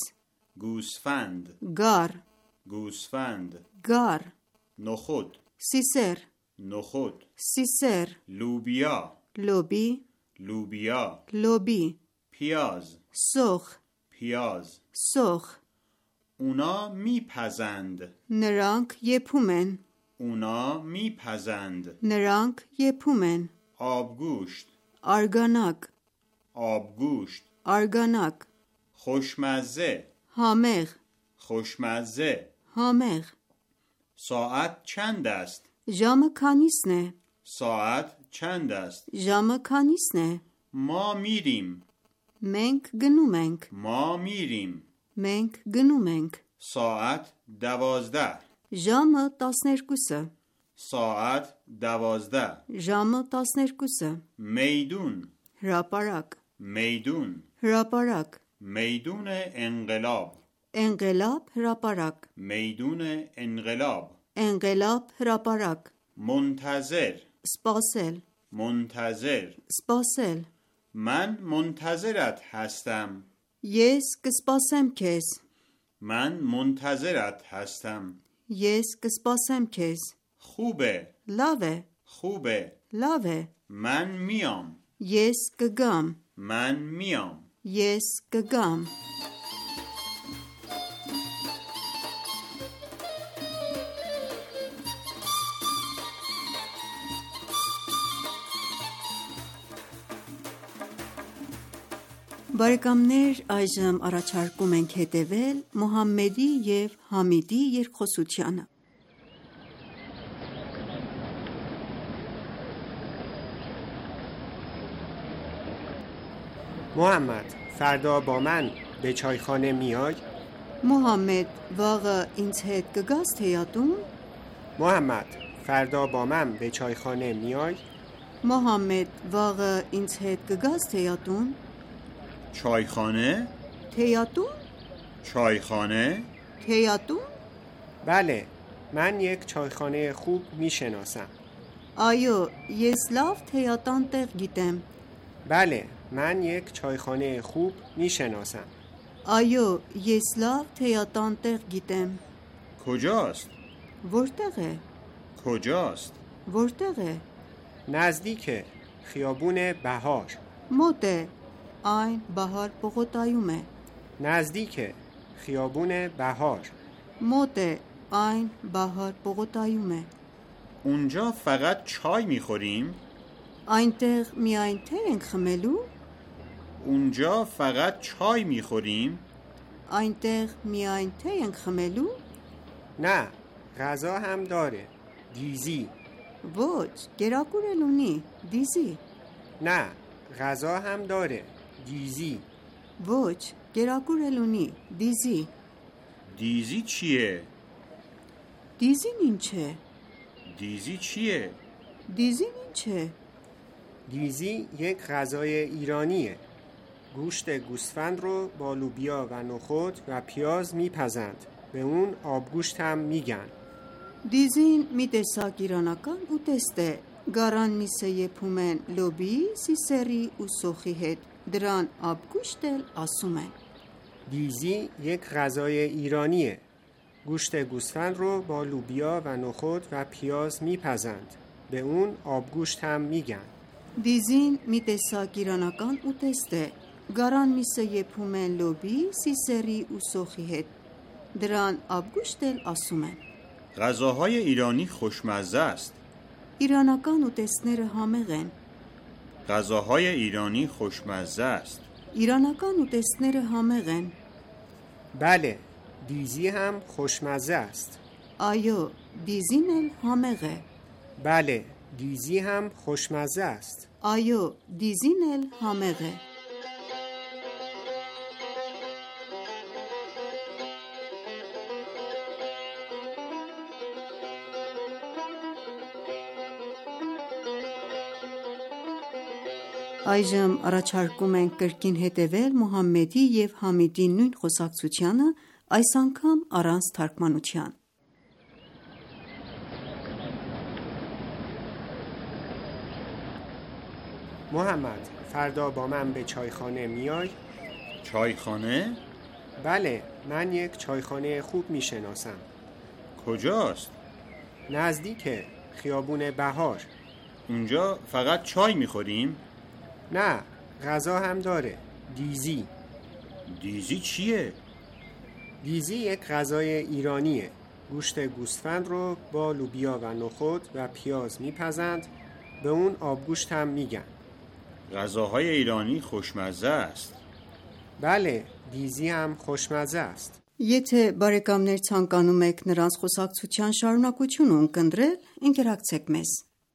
گوسفند. گار. گوسفند. گار. نخود. سیسر. نخود. سیسر. لوبیا. لوبی. لوبیا. لوبی. پیاز. سرخ. پیاز. سرخ. اونا میپزند. نرانک یپومن. اونا میپزند. نرانک یپومن. آبگوشت. آرگاناک. آبگوشت. آرگاناک. خوشمزه. هامغ. خوشمزه. هامغ. ساعت چند است؟ ژامը քանիսն է? ساعت چند است؟ ژامը քանիսն է? ما میریم. Մենք գնում ենք. ما میریم. Մենք գնում ենք. ساعت دوازده. Ժամը տասներկուսը. ساعت دوازده. Ժամը տասներկուսը. میدون. Հրապարակ. میدون. Հրապարակ. میدون انقلاب. Enqelab հրապարակ. میدون انقلاب. Enqelab հրապարակ. منتظر. Սպասել. منتظر. Սպասել. من منتظرت هستم. Ես կսպասեմ քեզ. من منتظرت هستم. Ես կսպասեմ քեզ. خوبه. Լավ է. خوبه. Լավ է. من میام. Ես կգամ. من میام. Ես կգամ. Բարեկամներ, այժմ առաջարկում ենք հետևել Մուհամմեդի և Համիդի երկխոսությանը։ محمد فردا با من به چایخانه میای؟ Մուհամմեդ, վաղը ինձ հետ կգաս թեյատուն? محمد فردا با من به چایخانه میای؟ Մուհամմեդ, վաղը ինձ հետ կգաս թեյատուն? چایخانه؟ Թեյատուն? چایخانه؟ Թեյատուն? بله، من یک چایخانه خوب میشناسم. Այո, ես լավ թեյատան տեղ գիտեմ։ بله، من یک چایخانه خوب میشناسم. Այո, ես լավ թեյատան տեղ գիտեմ։ کجاست؟ Որտեղ է? کجاست؟ Որտեղ է? نزدیک خیابون بهار. Մոտ է։ Այն Բահար պողոտայում է։ نزدیک خیابون بهار. Մոտ է։ Այն Բահար պողոտայում է։ اونجا فقط چای میخوریم؟ Այնտեղ միայն թեյ ենք խմելու։ اونجا فقط چای میخوریم؟ Այնտեղ միայն թեյ ենք խմելու։ نه، غذا هم داره. دیزی. Ոչ, կերակուր էլ ունի, դիզի։ نه، غذا هم داره. دیزی. Ոչ, կերակուր էլ ունի, դիզի։ دیزی چیه؟ Դիզին ինչ է? دیزی چیه؟ Դիզին ինչ է? دیزی یک غذای ایرانیه. گوشت گوسفند رو با لوبیا و نخود و پیاز میپزند. به اون آبگوشت هم میگن. Դիզին մի տեսակ իրանական ուտեստ է։ Գարան միսը եփում են լոբի, սիսերի ու սոխի հետ։ Դրան աբգուշտ էլ ասում են։ دیزی یک غذای ایرانیه. گوشت گوسفند رو با لوبیا و نخود و پیاز میپزند. به اون آبگوشت هم میگن. Դիզին մի տեսակ իրանական ուտեստ է։ Գարան միսը եփում են լոբի, սիսերի ու սոխի հետ։ Դրան աբգուշտ էլ ասում են։ غذاهای ایرانی خوشمزه است. Իրանական ուտեստները համեղ են։ غذاهای ایرانی خوشمزه است. Իրանական ուտեստները համեղ են։ بله، دیزی هم خوشمزه است. Այո, դիզին էլ համեղ է։ بله، دیزی هم خوشمزه است. Այո, դիզին էլ համեղ է։ Այժմ առաջարկում ենք կրկին հետևել Մուհամմեդի և Համիդի նույն խոսակցությանը, այս անգամ առանց թարգմանության։ محمد، فردا با من به چایخانه میای؟ چایخانه؟ بله، من یک چایخانه خوب میشناسم. کجاست؟ نزدیک خیابون بهار. اونجا فقط چای میخوریم؟ نه، غذا هم داره. دیزی. دیزی چیه؟ دیزی یک غذای ایرانیه. گوشت گوسفند رو با لوبیا و نخود و پیاز میپزند. به اون آبگوشت هم میگن. غذاهای ایرانی خوشمزه است. بله، دیزی هم خوشمزه است. Եթե բարեկամներ ցանկանում եք նրանց խոսակցության շարունակությունը ունկնդրել, ընկերակցեք մեզ։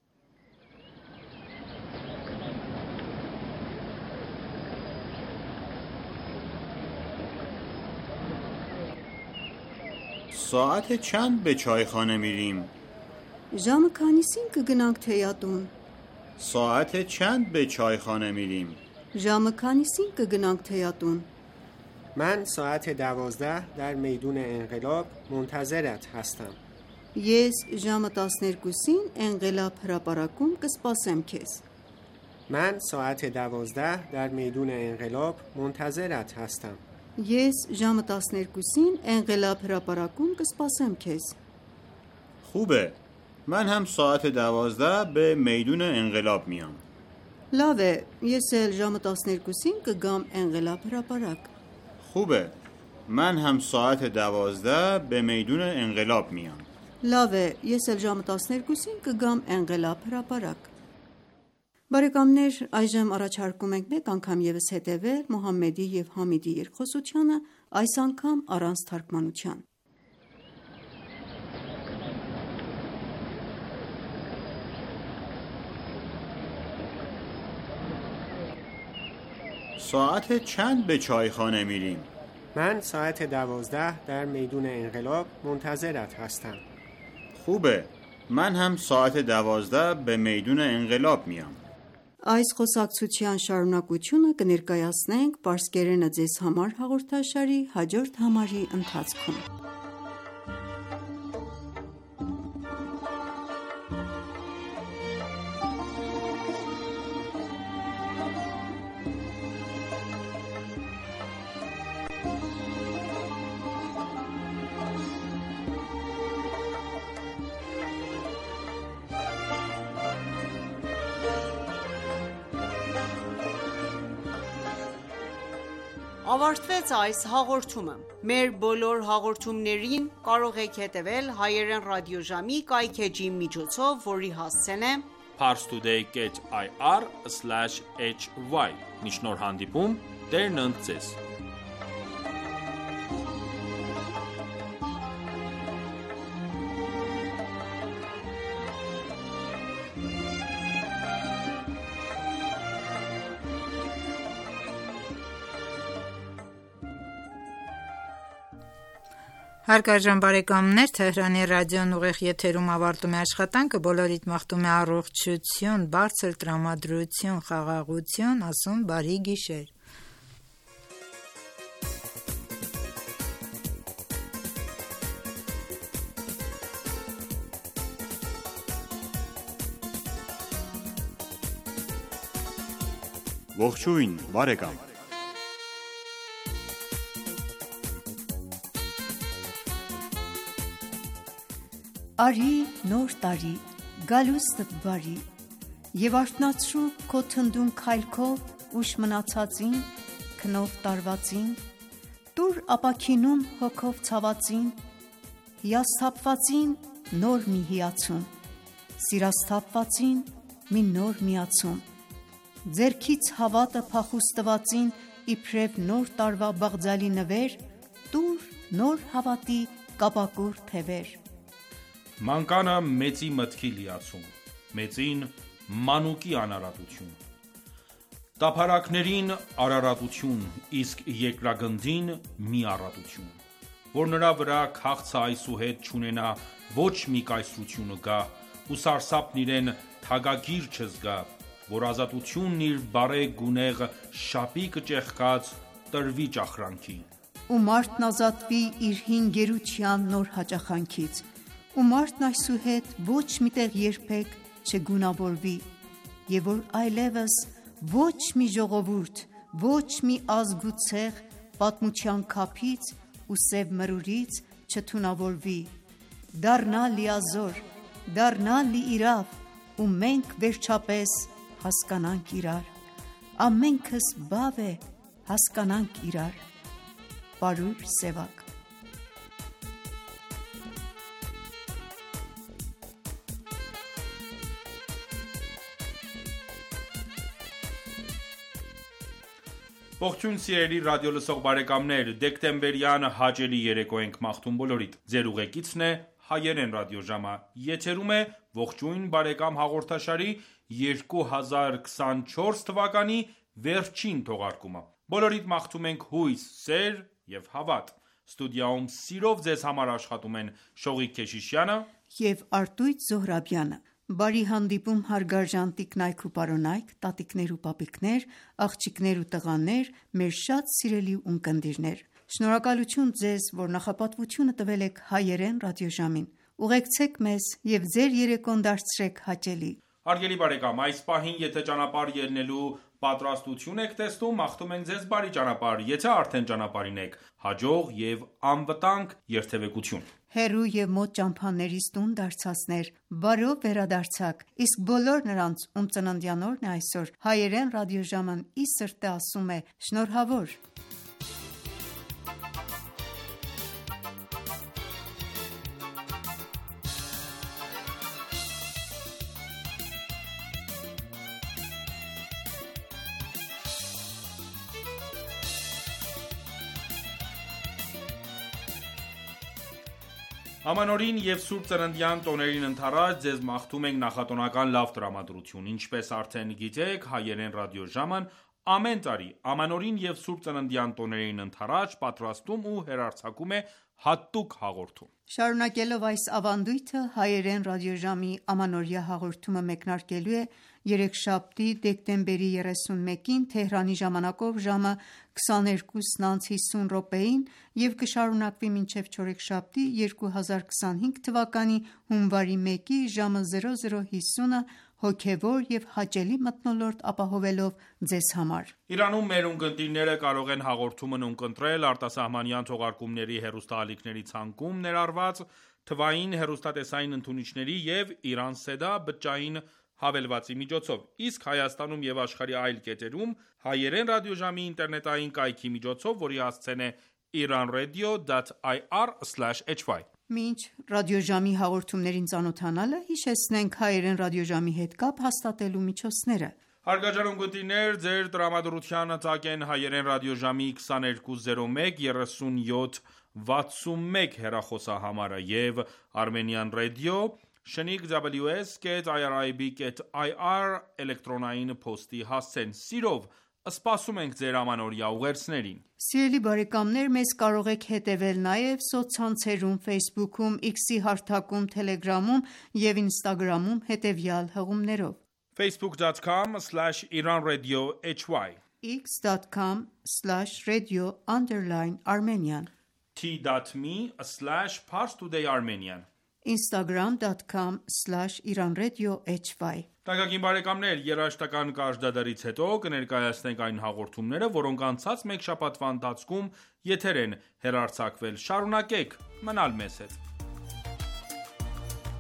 ساعت چند به چایخانه میریم؟ Ժամը քանիսին կգնանք թեյատուն։ ساعت چند به چایخانه میریم؟ Ժամը քանիսին կգնանք թեյատուն։ من ساعت دوازده در میدون انقلاب منتظرت هستم. Ես ժամը տասներկուսին Էնղելաբ հրապարակում կսպասեմ քեզ։ من ساعت دوازده در میدون انقلاب منتظرت هستم. Ես ժամը տասներկուսին Էնղելաբ հրապարակում կսպասեմ քեզ։ خوبه. من هم ساعت دوازده به میدون انقلاب میام. Լավ է, ես էլ ժամը տասներկուսին կգամ Էնղելաբ հրապարակ։ خوبه. من هم ساعت دوازده به میدون انقلاب میام. Լավ է, ես էլ ժամը տասներկուսին կգամ Էնղելաբ հրապարակ։ Բարեկամներ, այժմ առաջարկում ենք մեկ անգամ ևս հետևել Մուհամմեդի և Համիդի երկխոսությանը, այս անգամ առանց թարգմանության։ ساعت چند به چایخانه میریم؟ من ساعت دوازده در میدون انقلاب منتظرت هستم. خوبه. من هم ساعت دوازده به میدون انقلاب میام. Այս խոսակցության շարունակությունը կներկայացնենք Պարսկերենը ձեզ համար հաղորդաշարի հաջորդ համարի ընթացքում։ Ավարտվեց այս հաղորդումը։ Մեր բոլոր հաղորդումներին կարող եք հետևել հայերեն ռադիոժամի կայքէջի միջոցով, որի հասցեն է parstoday dot i r slash h y։ Մինչ նոր հանդիպում, Տերն ընդ ձեզ։ Հարգարժան բարեկամներ, Թեհրանի ռադիոն ուղիղ եթերում ավարտում է աշխատանքը, բոլորիդ մաղթում է առողջություն, բարձր տրամադրություն, խաղաղություն, ասում բարի գիշեր։ Ողջույն, բարեկամ։ Արի նոր տարի, գալուստդ բարի, և արթնացրու քո թնդուն քայլքով ուշ մնացածին, քնով տարվածին, տուր ապաքինում հոգով ցավածին, հիասթափվածին նոր մի հիացում, սիրասթափվածին մի նոր միացում, ձեռքից հավատը փախուստվածին իբրև նոր տարվա բաղձալի նվեր, տուր նոր հավատի կապակոր թևեր։ Մանկանը մեծի մտքի լիացում, մեծին մանուկի անարատություն, տափարակներին արարատություն, իսկ երկրագնդին մի առատություն, որ նրա վրա քաղցը այսուհետ չունենա ոչ մի կայսրությունը գա, ու սարսափն իրեն թագագիր չզգա, որ ազատությունն իր բարեգ գունեղ շապիկը ճեղքած տրվի ճախրանքի, ու մարդն ազատվի իր հին գերության նոր հաճախանքից, ու մարդն այսուհետ ոչ միտեղ երբեք չգունավորվի, և որ այլևս ոչ մի ժողովուրդ, ոչ մի ազգ ու ցեղ պատմության քափից ու սև մրուրից չթունավորվի, դառնա լիազոր, դառնա լիիրավ, ու մենք վերջապես հասկանանք իրար, ամենքս բավ է հասկանանք իրար։ Պարույր Սևակ։ Ողջույն սիրելի ռադիոլսող բարեկամներ, դեկտեմբերյան հաճելի երեկո ենք մաղթում բոլորիդ, ձեր ուղեկիցն է Հայերեն ռադիոժամը, եթերում է ողջույն բարեկամ հաղորդաշարի երկու հազար քսանչորս թվականի վերջին թողարկումը, բոլորիդ մաղթում ենք հույս, սեր և հավատ, ստուդիայում սիրով ձեզ համար աշխատում են Շողիկ Քեշիշյանը և Արտույտ Զոհրաբյանը։ Բարի հանդիպում հարգարժան տիկնայք ու պարոնայք, տատիկներ ու պապիկներ, աղջիկներ ու տղաներ, մեր շատ սիրելի ունկնդիրներ։ Շնորհակալություն ձեզ, որ նախապատվությունը տվել եք Հայերեն ռադիոժամին։ Ուղեկցեք մեզ և ձեր երեկոն դարձրեք հաճելի։ Հարգելի բարեկամ, այս պահին եթե ճանապարհ ելնելու պատրաստություն եք տեսնում, մաղթում ենք ձեզ բարի ճանապարհ, եթե արդեն ճանապարհին եք, հաջող և անվտանգ երթևեկություն։ Հեռու և մոտ ճամփաներից տուն դարձածներ, բարով վերադարձաք, իսկ բոլոր նրանց, ում ծննդյանօրն է այսօր, Հայերեն ռադիոժամն ի սրտե ասում է շնորհավոր։ Ամանորին և Սուրբ Ծննդյան տոներին ընդառաջ ձեզ մաղթում ենք նախատոնական լավ տրամադրություն, ինչպես արդեն գիտեք, Հայերեն ռադիոժամն ամեն տարի Ամանորին և Սուրբ Ծննդյան տոներին ընդառաջ պատրաստում ու հեռարձակում է հատուկ հաղորդում։ Շարունակելով այս ավանդույթը, Հայերեն ռադիոժամի ամանորյա հաղորդումը մեկնարկելու է երեքշաբթի դեկտեմբերի երեսունմեկին Թեհրանի ժամանակով ժամը քսաներկուսն անց հիսուն րոպեին և կշարունակվի մինչև չորեքշաբթի երկու հազար քսանհինգ թվականի հունվարի մեկի ժամը զրո զրո հիսունը հոգևոր և հաճելի մթնոլորտ ապահովելով ձեզ համար։ Իրանում մեր ունկնդիրները կարող են հաղորդումն ունկնդրել արտասահմանյան թողարկումների հեռուստաալիքների ցանկում ներառված թվային հեռուստատեսային ընդունիչների և Իրանսեդա բջջային հավելվածի միջոցով, իսկ Հայաստանում և աշխարհի այլ կետերում Հայերեն ռադիոժամի ինտերնետային կայքի միջոցով, որի հասցեն է իրանradio dot i r slash h y։ Մինչ ռադիոժամի հաղորդումներին ծանոթանալը, հիշեցնենք Հայերեն ռադիոժամի հետ կապ հաստատելու միջոցները։ Հարգարժան ունկնդիրներ, ձեր տրամադրության տակ են Հայերեն ռադիոժամի քսաներկու զրո մեկ երեսունյոթ վաթսունմեկ հեռախոսահամարը և Armenian Radio Շնիկ w s dot i r i b dot i r էլեկտրոնային փոստի հասցեն։ Սիրով սպասում ենք ձեր ամանորյա ուղերձներին։ Սիրելի բարեկամներ, մեզ կարող եք հետևել նաև սոցցանցերում Facebook-ում, X-ի հարթակում, Telegram-ում և Instagram-ում հետևյալ հղումներով. facebook dot com slash iran radio h y x dot com slash radio underline armenian t dot m e slash pars today armenian instagram dot com slash iran radio h y Տակագին բարեկամներ, երաժշտական կարճ դադարից հետո կներկայացնենք այն հաղորդումները, որոնք անցած մեկ շաբաթվա ընթացքում եթեր են հեռարձակվել։ Շարունակեք մնալ մեզ հետ։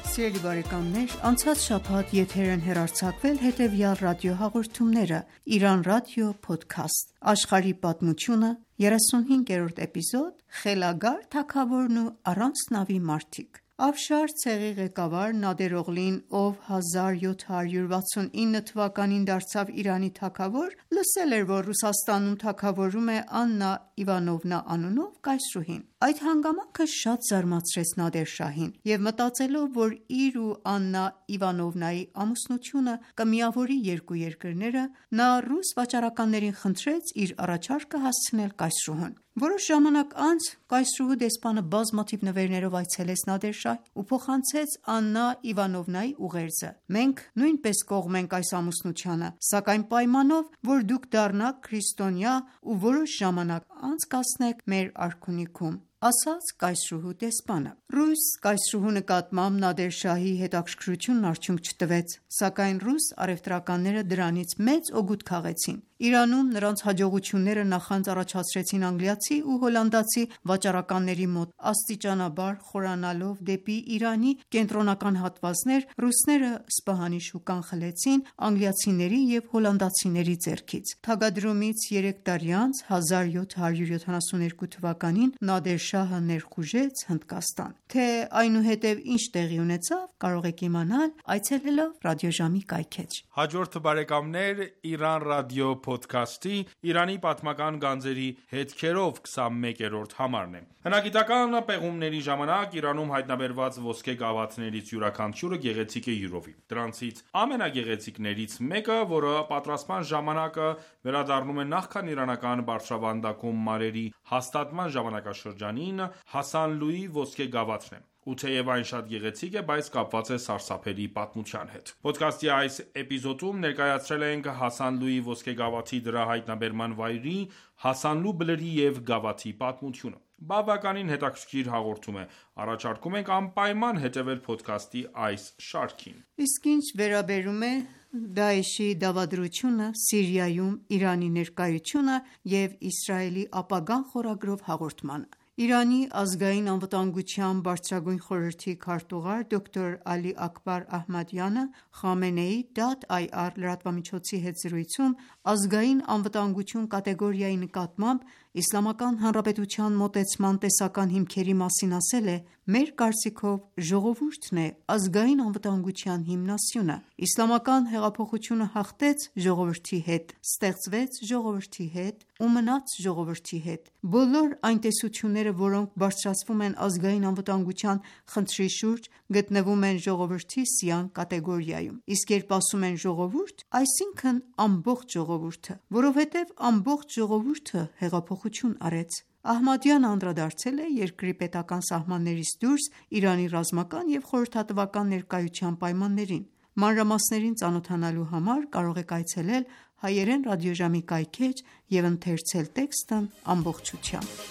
Սիրելի բարեկամներ, անցած շաբաթ եթեր են հեռարձակվել հետևյալ ռադիոհաղորդումները՝ Իրան ռադիո փոդքասթ, Աշխարհի պատմությունը, երեսունհինգերորդ էպիզոդ, Խելագար թագավորն ու առանց նավի մարդիկ։ Աֆշար ցեղի ղեկավար Նադեր Օղլին, ով հազար յոթ հարյուր վաթսունինը թվականին դարձավ Իրանի թագավոր, լսել էր, որ Ռուսաստանում թագավորում է Աննա Իվանովնա անունով կայսրուհին։ Այդ հանգամանքը շատ զարմացրեց Նադեր շահին, եւ մտածելով, որ իր ու Աննա Իվանովնայի ամուսնությունը կմիավորի երկու երկրները, նա ռուս վաճառականներին խնդրեց իր առաջարկը հասցնել կայսրուհուն։ Որոշ ժամանակ անց կայսրուհու դեսպանը բազմաթիվ նվերներով այցելեց Նադեր շահ ու փոխանցեց Աննա Իվանովնայի ուղերձը։ Մենք նույնպես կողմ ենք այս ամուսնությանը, սակայն պայմանով, որ դուք դառնաք քրիստոնյա ու որոշ ժամանակ անցկացնեք մեր արքունիքում, ասաց կայսրուհու դեսպանը։ Ռուս կայսրուհու նկատմամբ Նադեր շահի հետաքրքրությունն արդյունք չտվեց, սակայն ռուս առևտրականները դրանից մեծ օգուտ քաղեցին։ Իրանում նրանց հաջողությունները նախանց առաջացրեցին անգլիացի ու հոլանդացի վաճառականների մոտ։ Աստիճանաբար խորանալով դեպի Իրանի կենտրոնական հատվածներ, ռուսները Սպահանի շուկան խլեցին անգլիացիների և հոլանդացիների ձեռքից։ Թագադրումից երեք տարի անց հազար յոթ հարյուր յոթանասունյոթ թվականին Նադեր շահը ներխուժեց Հնդկաստան։ Թե այնուհետև ինչ տեղի ունեցավ, կարող եք իմանալ այցելելով ռադիոժամի կայքէջ։ Հաջորդ բարեկամներ, Իրան ռադիո փոդքասթի Իրանի պատմական գանձերի հետքերով քսանմեկերորդ համարն է։ Հնագիտական պեղումների ժամանակ Իրանում հայտնաբերված ոսկե գավաթներից յուրաքանչյուրը գեղեցիկ է յուրովի։ Դրանցից ամենագեղեցիկներից մեկը, որը պատրաստման ժամանակը վերադառնում է նախքան իրանական բարձրավանդակում մարերի հաստատման ժամանակաշրջանին, Հասանլուի ոսկե գավաթն է։ Ու թեև այն շատ գեղեցիկ է, բայց կապված է սարսափելի պատմության հետ։ Պոդքասթի այս էպիզոդում ներկայացրել ենք Հասանլուի ոսկե գավաթի դրա հայտնաբերման վայրի, Հասանլու բլրի և գավաթի պատմությունը։ Բավականին հետաքրքիր հաղորդում է, առաջարկում ենք անպայման հետևել պոդքասթի այս շարքին։ Իսկ ինչ վերաբերում է Դաեշի դավադրությունը Սիրիայում, Իրանի ներկայությունը և Իսրայելի ապագան խորագրով հաղորդմանը։ Իրանի ազգային անվտանգության բարձրագույն խորհրդի քարտուղար դոկտոր Ալի Աքբար Ահմադյանը Խամենեի դատ այ առ լրատվամիջոցի հետ զրույցում ազգային անվտանգություն կատեգորիայի նկատմամբ Իսլամական Հանրապետության մոտեցման տեսական հիմքերի մասին ասել է. «Մեր կարծիքով ժողովուրդն է ազգային անվտանգության հիմնասյունը։ Իսլամական հեղափոխությունը հաղթեց ժողովրդի հետ, ստեղծվեց ժողովրդի հետ ու մնաց ժողովրդի հետ։ Բոլոր այն տեսությունները, որոնք բարձրացվում են ազգային անվտանգության խնդրի շուրջ, գտնվում են ժողովրդի սյան կատեգորիայում։ Իսկ երբ ասում են ժողովուրդ, այսինքն ամբողջ ժողովուրդը, որովհետև ամբողջ ժողովուրդը հեղափոխություն արեց»։ Ահմադյանը անդրադարձել է երկրի պետական սահմաններից դուրս Իրանի ռազմական և խորհրդատվական ներկայության պայմաններին։ Մանրամասներին ծանոթանալու համար կարող եք այցելել հայերեն ռադիոժամի կայքէջ և ընթերցել տեքստն ամբողջությամբ։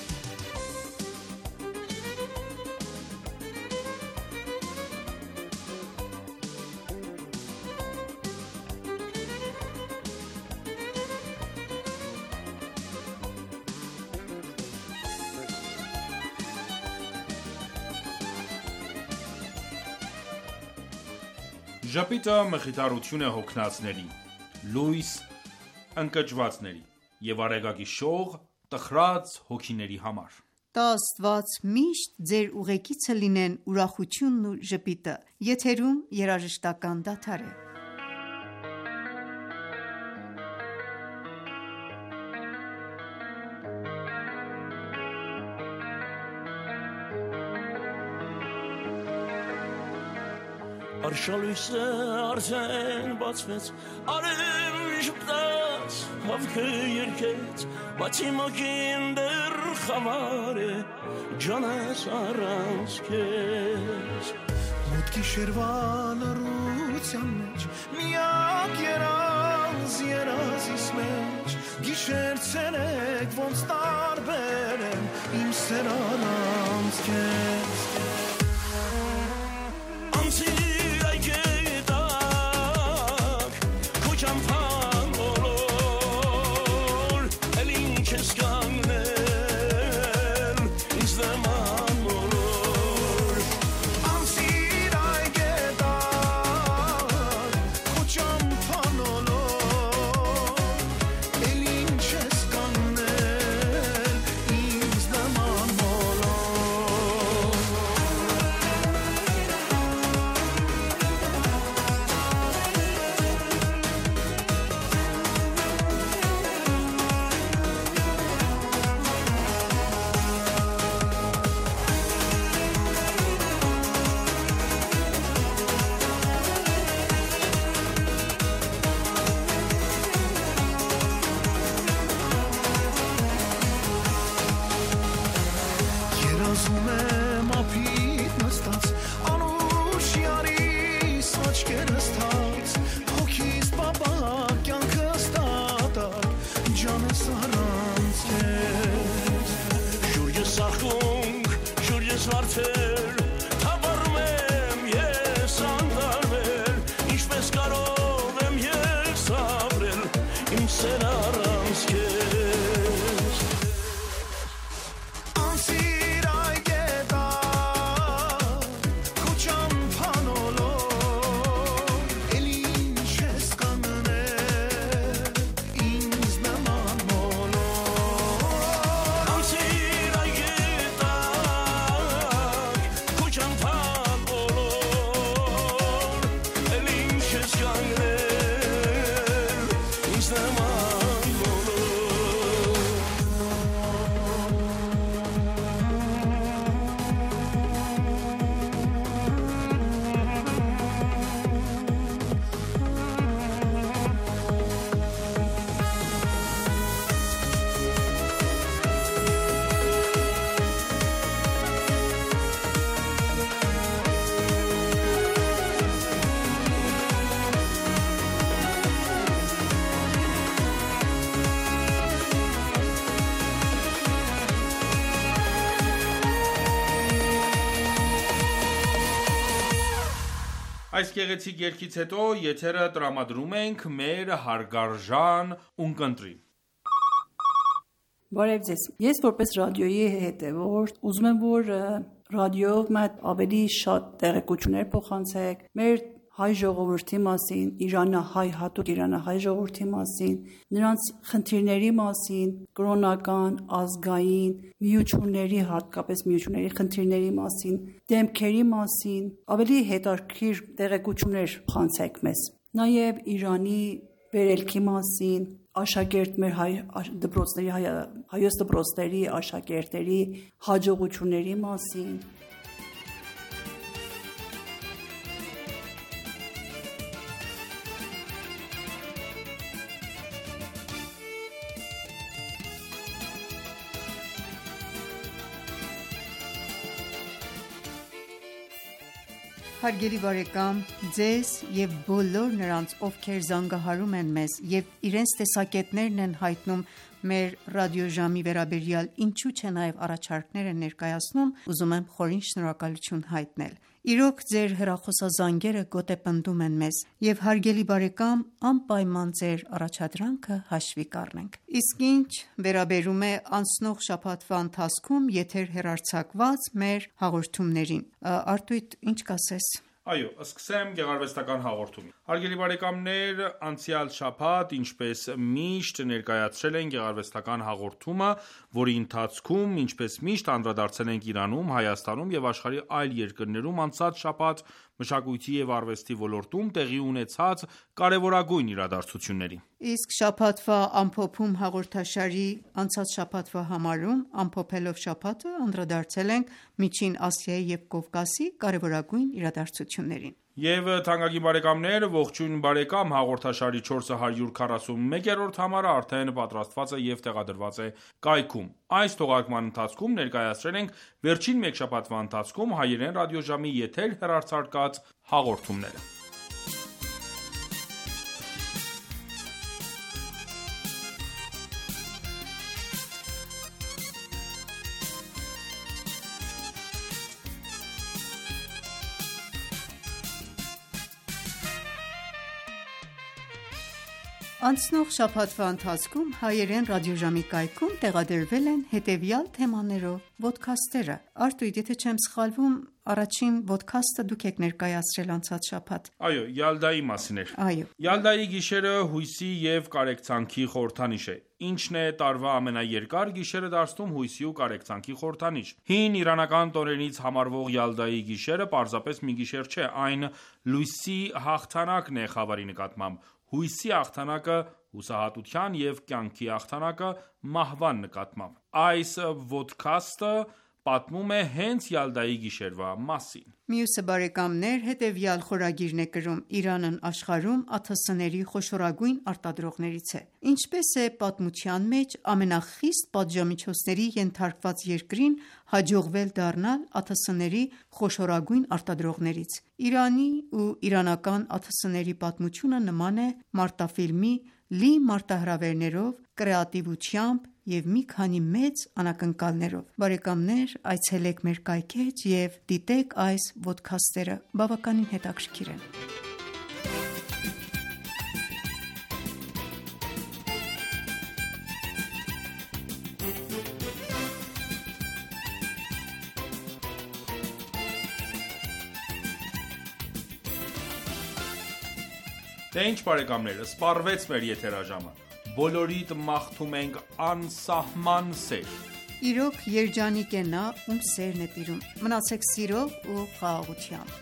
Ժպիտը մխիթարություն է հոգնածների, լույս ընկճվածների և արեգակի շող տխրած հոգիների համար։ Տա Աստված միշտ ձեր ուղեկիցը լինեն ուրախությունն ու ժպիտը։ Եթերում երաժշտական դադար է։ Արշալույսը արդեն բացվեց, արև ժպտաց, հավքը երկեց, բացի մոքին դեռ խավար է, ջանս առանց քեզ։ Մոտ գիշերվա լռության մեջ, միակ երազ երազիս մեջ, գիշեր ցերեկ ոնց տարբեր են, իմ սեր առանց քեզ։ Անցիր Այս գեղեցիկ երգից հետո եթերը տրամադրում ենք մեր հարգարժան ունկնդրին։ Բարև ձեզ։ Ես որպես ռադիոյի հետևորդ ուզում եմ, որ ռադիոյով մոտ ավելի շատ տեղեկություններ փոխանցեք մեր հայ ժողովրդի մասին, իրանահայ, հատուկ իրանահայ ժողովրդի մասին, նրանց խնդիրների մասին, կրոնական, ազգային, միությունների, հատկապես միությունների խնդիրների մասին, դեմքերի մասին, ավելի հետաքրքիր տեղեկություններ փոխանցեք մեզ։ Նաև Իրանի վերելքի մասին, աշակերտ մեր հայ դպրոցների, հայ, հայոց դպրոցների աշակերտների հաջողությունների մասին։ Հարգելի բարեկամ, ձեզ և բոլոր նրանց, ովքեր զանգահարում են մեզ և իրենց տեսակետներն են հայտնում մեր ռադիոժամի վերաբերյալ, ինչու չէ նաև առաջարկներ են ներկայացնում, ուզում եմ խորին շնորհակալություն հայտնել։ Իրոք ձեր հեռախոսազանգերը գոտեպնդում են մեզ, և հարգելի բարեկամ, անպայման ձեր առաջադրանքը հաշվի կառնենք։ Իսկ ինչ վերաբերում է անցնող շաբաթվա ընթացքում եթեր հեռարձակված մեր հաղորդումներին, Արտույտ, ինչ կասես։ Այո, սկսեմ գեղարվեստական հաղորդումից։ Հարգելի բարեկամներ, անցյալ շաբաթ, ինչպես միշտ, ներկայացրել ենք գեղարվեստական հաղորդումը, որի ընթացքում, ինչպես միշտ, անդրադարձել ենք Իրանում, Հայաստանում և աշխարհի այլ երկրներում անցած շաբաթ մշակույթի և արվեստի ոլորտում տեղի ունեցած կարևորագույն իրադարձություններին։ Իսկ շաբաթվա ամփոփում հաղորդաշարի անցած շաբաթվա համարում, ամփոփելով շաբաթը, անդրադարձել ենք Միջին Ասիայի և Կովկասի կարևորագույն իրադարձություններին։ Եվ թանկագին բարեկամներ, ողջույն բարեկամ, հաղորդաշարի չորս հարյուր քառասունմեկերորդ համարը արդեն պատրաստված է և տեղադրված է կայքում։ Այս թողարկման ընթացքում ներկայացրել ենք վերջին մեկ շաբաթվա ընթացքում հայերեն ռադիոժամի եթեր հեռարձակած հաղորդումները։ Անցնող շաբաթվա ընթացքում հայերեն ռադիոժամի կայքում տեղադրվել են հետևյալ թեմաներով ոդքասթերը։ Արտույտ, եթե չեմ սխալվում, առաջին ոդքասթը դուք եք ներկայացրել անցած շաբաթ։ Այո, Յալդայի մասին էր։ Այո։ Յալդայի գիշերը հույսի և կարեկցանքի խորհրդանիշ է։ Ինչն է տարվա ամենաերկար գիշերը դարձնում հույսի ու կարեկցանքի խորհրդանիշ։ Հին իրանական տոներից համարվող Յալդայի գիշերը պարզապես մի գիշեր չէ, այն լույսի հաղթանակն է խավարի նկատմամբ։ Հույսի հաղթանակը հուսահատության և կյանքի հաղթանակը մահվան նկատմամբ։ Այս ոդքասթը պատմում է հենց Յալդայի գիշերվա մասին։ Մյուսը բարեկամներ հետևյալ խորագիրն է կրում Իրանն աշխարհում ԱԹՍ-ների խոշորագույն արտադրողներից է։ Ինչպես է պատմության մեջ ամենախիստ պատժամիջոցների ենթարկված երկրին հաջողվել դառնալ ԱԹՍ-ների խոշորագույն արտադրողներից։ Իրանի ու իրանական ԱԹՍ-ների պատմությունը նման է մարտաֆիլմի՝ լի մարտահրավերներով, կրեատիվությամբ և մի քանի մեծ անակնկալներով։ Բարեկամներ, այցելեք մեր կայքէջ և դիտեք այս ոդքասթերը, բավականին հետաքրքիր են։ Դե ինչ բարեկամներ, սպառվեց մեր եթերաժամը։ Բոլորիդ մաղթում ենք անսահման սեր։ Իրոք երջանիկ է նա, ում սերն է տիրում։ Մնացեք սիրով ու խաղաղությամբ։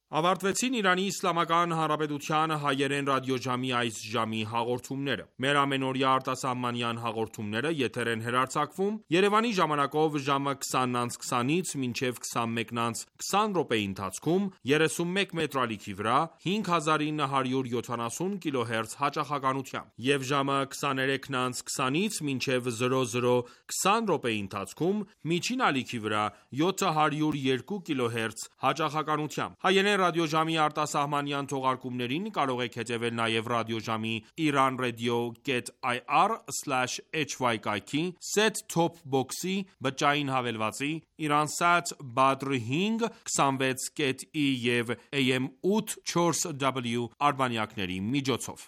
Ավարտվեցին Իրանի Իսլամական Հանրապետության հայերեն ռադիոժամի այս ժամի հաղորդումները։ Մեր ամենօրյա արտասահմանյան հաղորդումները եթեր են հեռարձակվում Երևանի ժամանակով ժամը քսանից քսանից մինչև քսանմեկից քսան րոպեի ընթացքում երեսունմեկ մետրալիքի վրա հինգ հազար ինը հարյուր յոթանասուն կիլոհերց հաճախականությամբ եւ ժամը քսաներեքից քսանից մինչև զրո զրո քսան րոպեի ընթացքում միջին ալիքի վրա յոթ հարյուր երկու կիլոհերց հաճախականությամբ։ Հայերեն ռադիոժամի արտասահմանյան թողարկումներին կարող եք հետևել նաև ռադիոժամի iranradio.ir slash hy կայքի, set-top box-ի, բջջային հավելվածի, Iransat Badr հինգ քսանվեց ի և A M ութ չորս W արբանյակների միջոցով։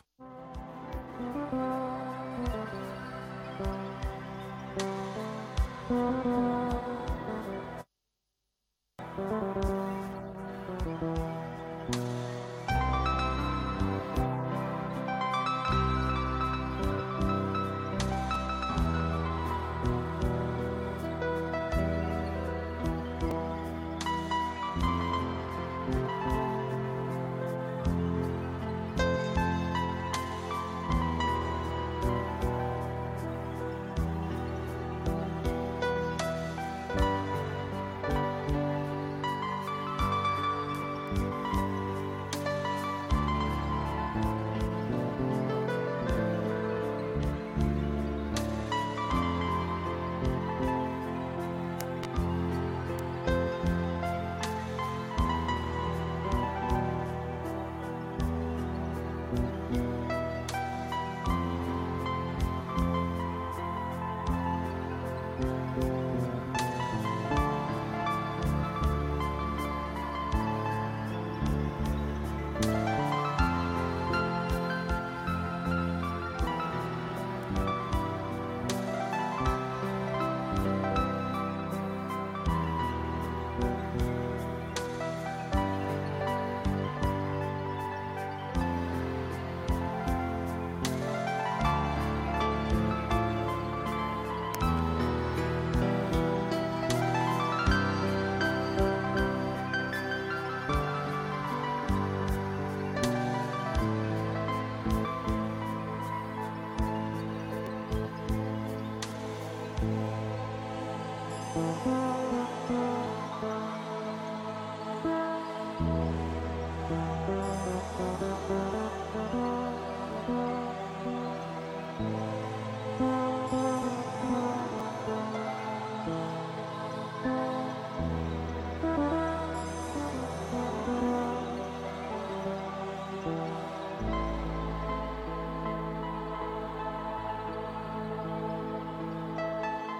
Thank you.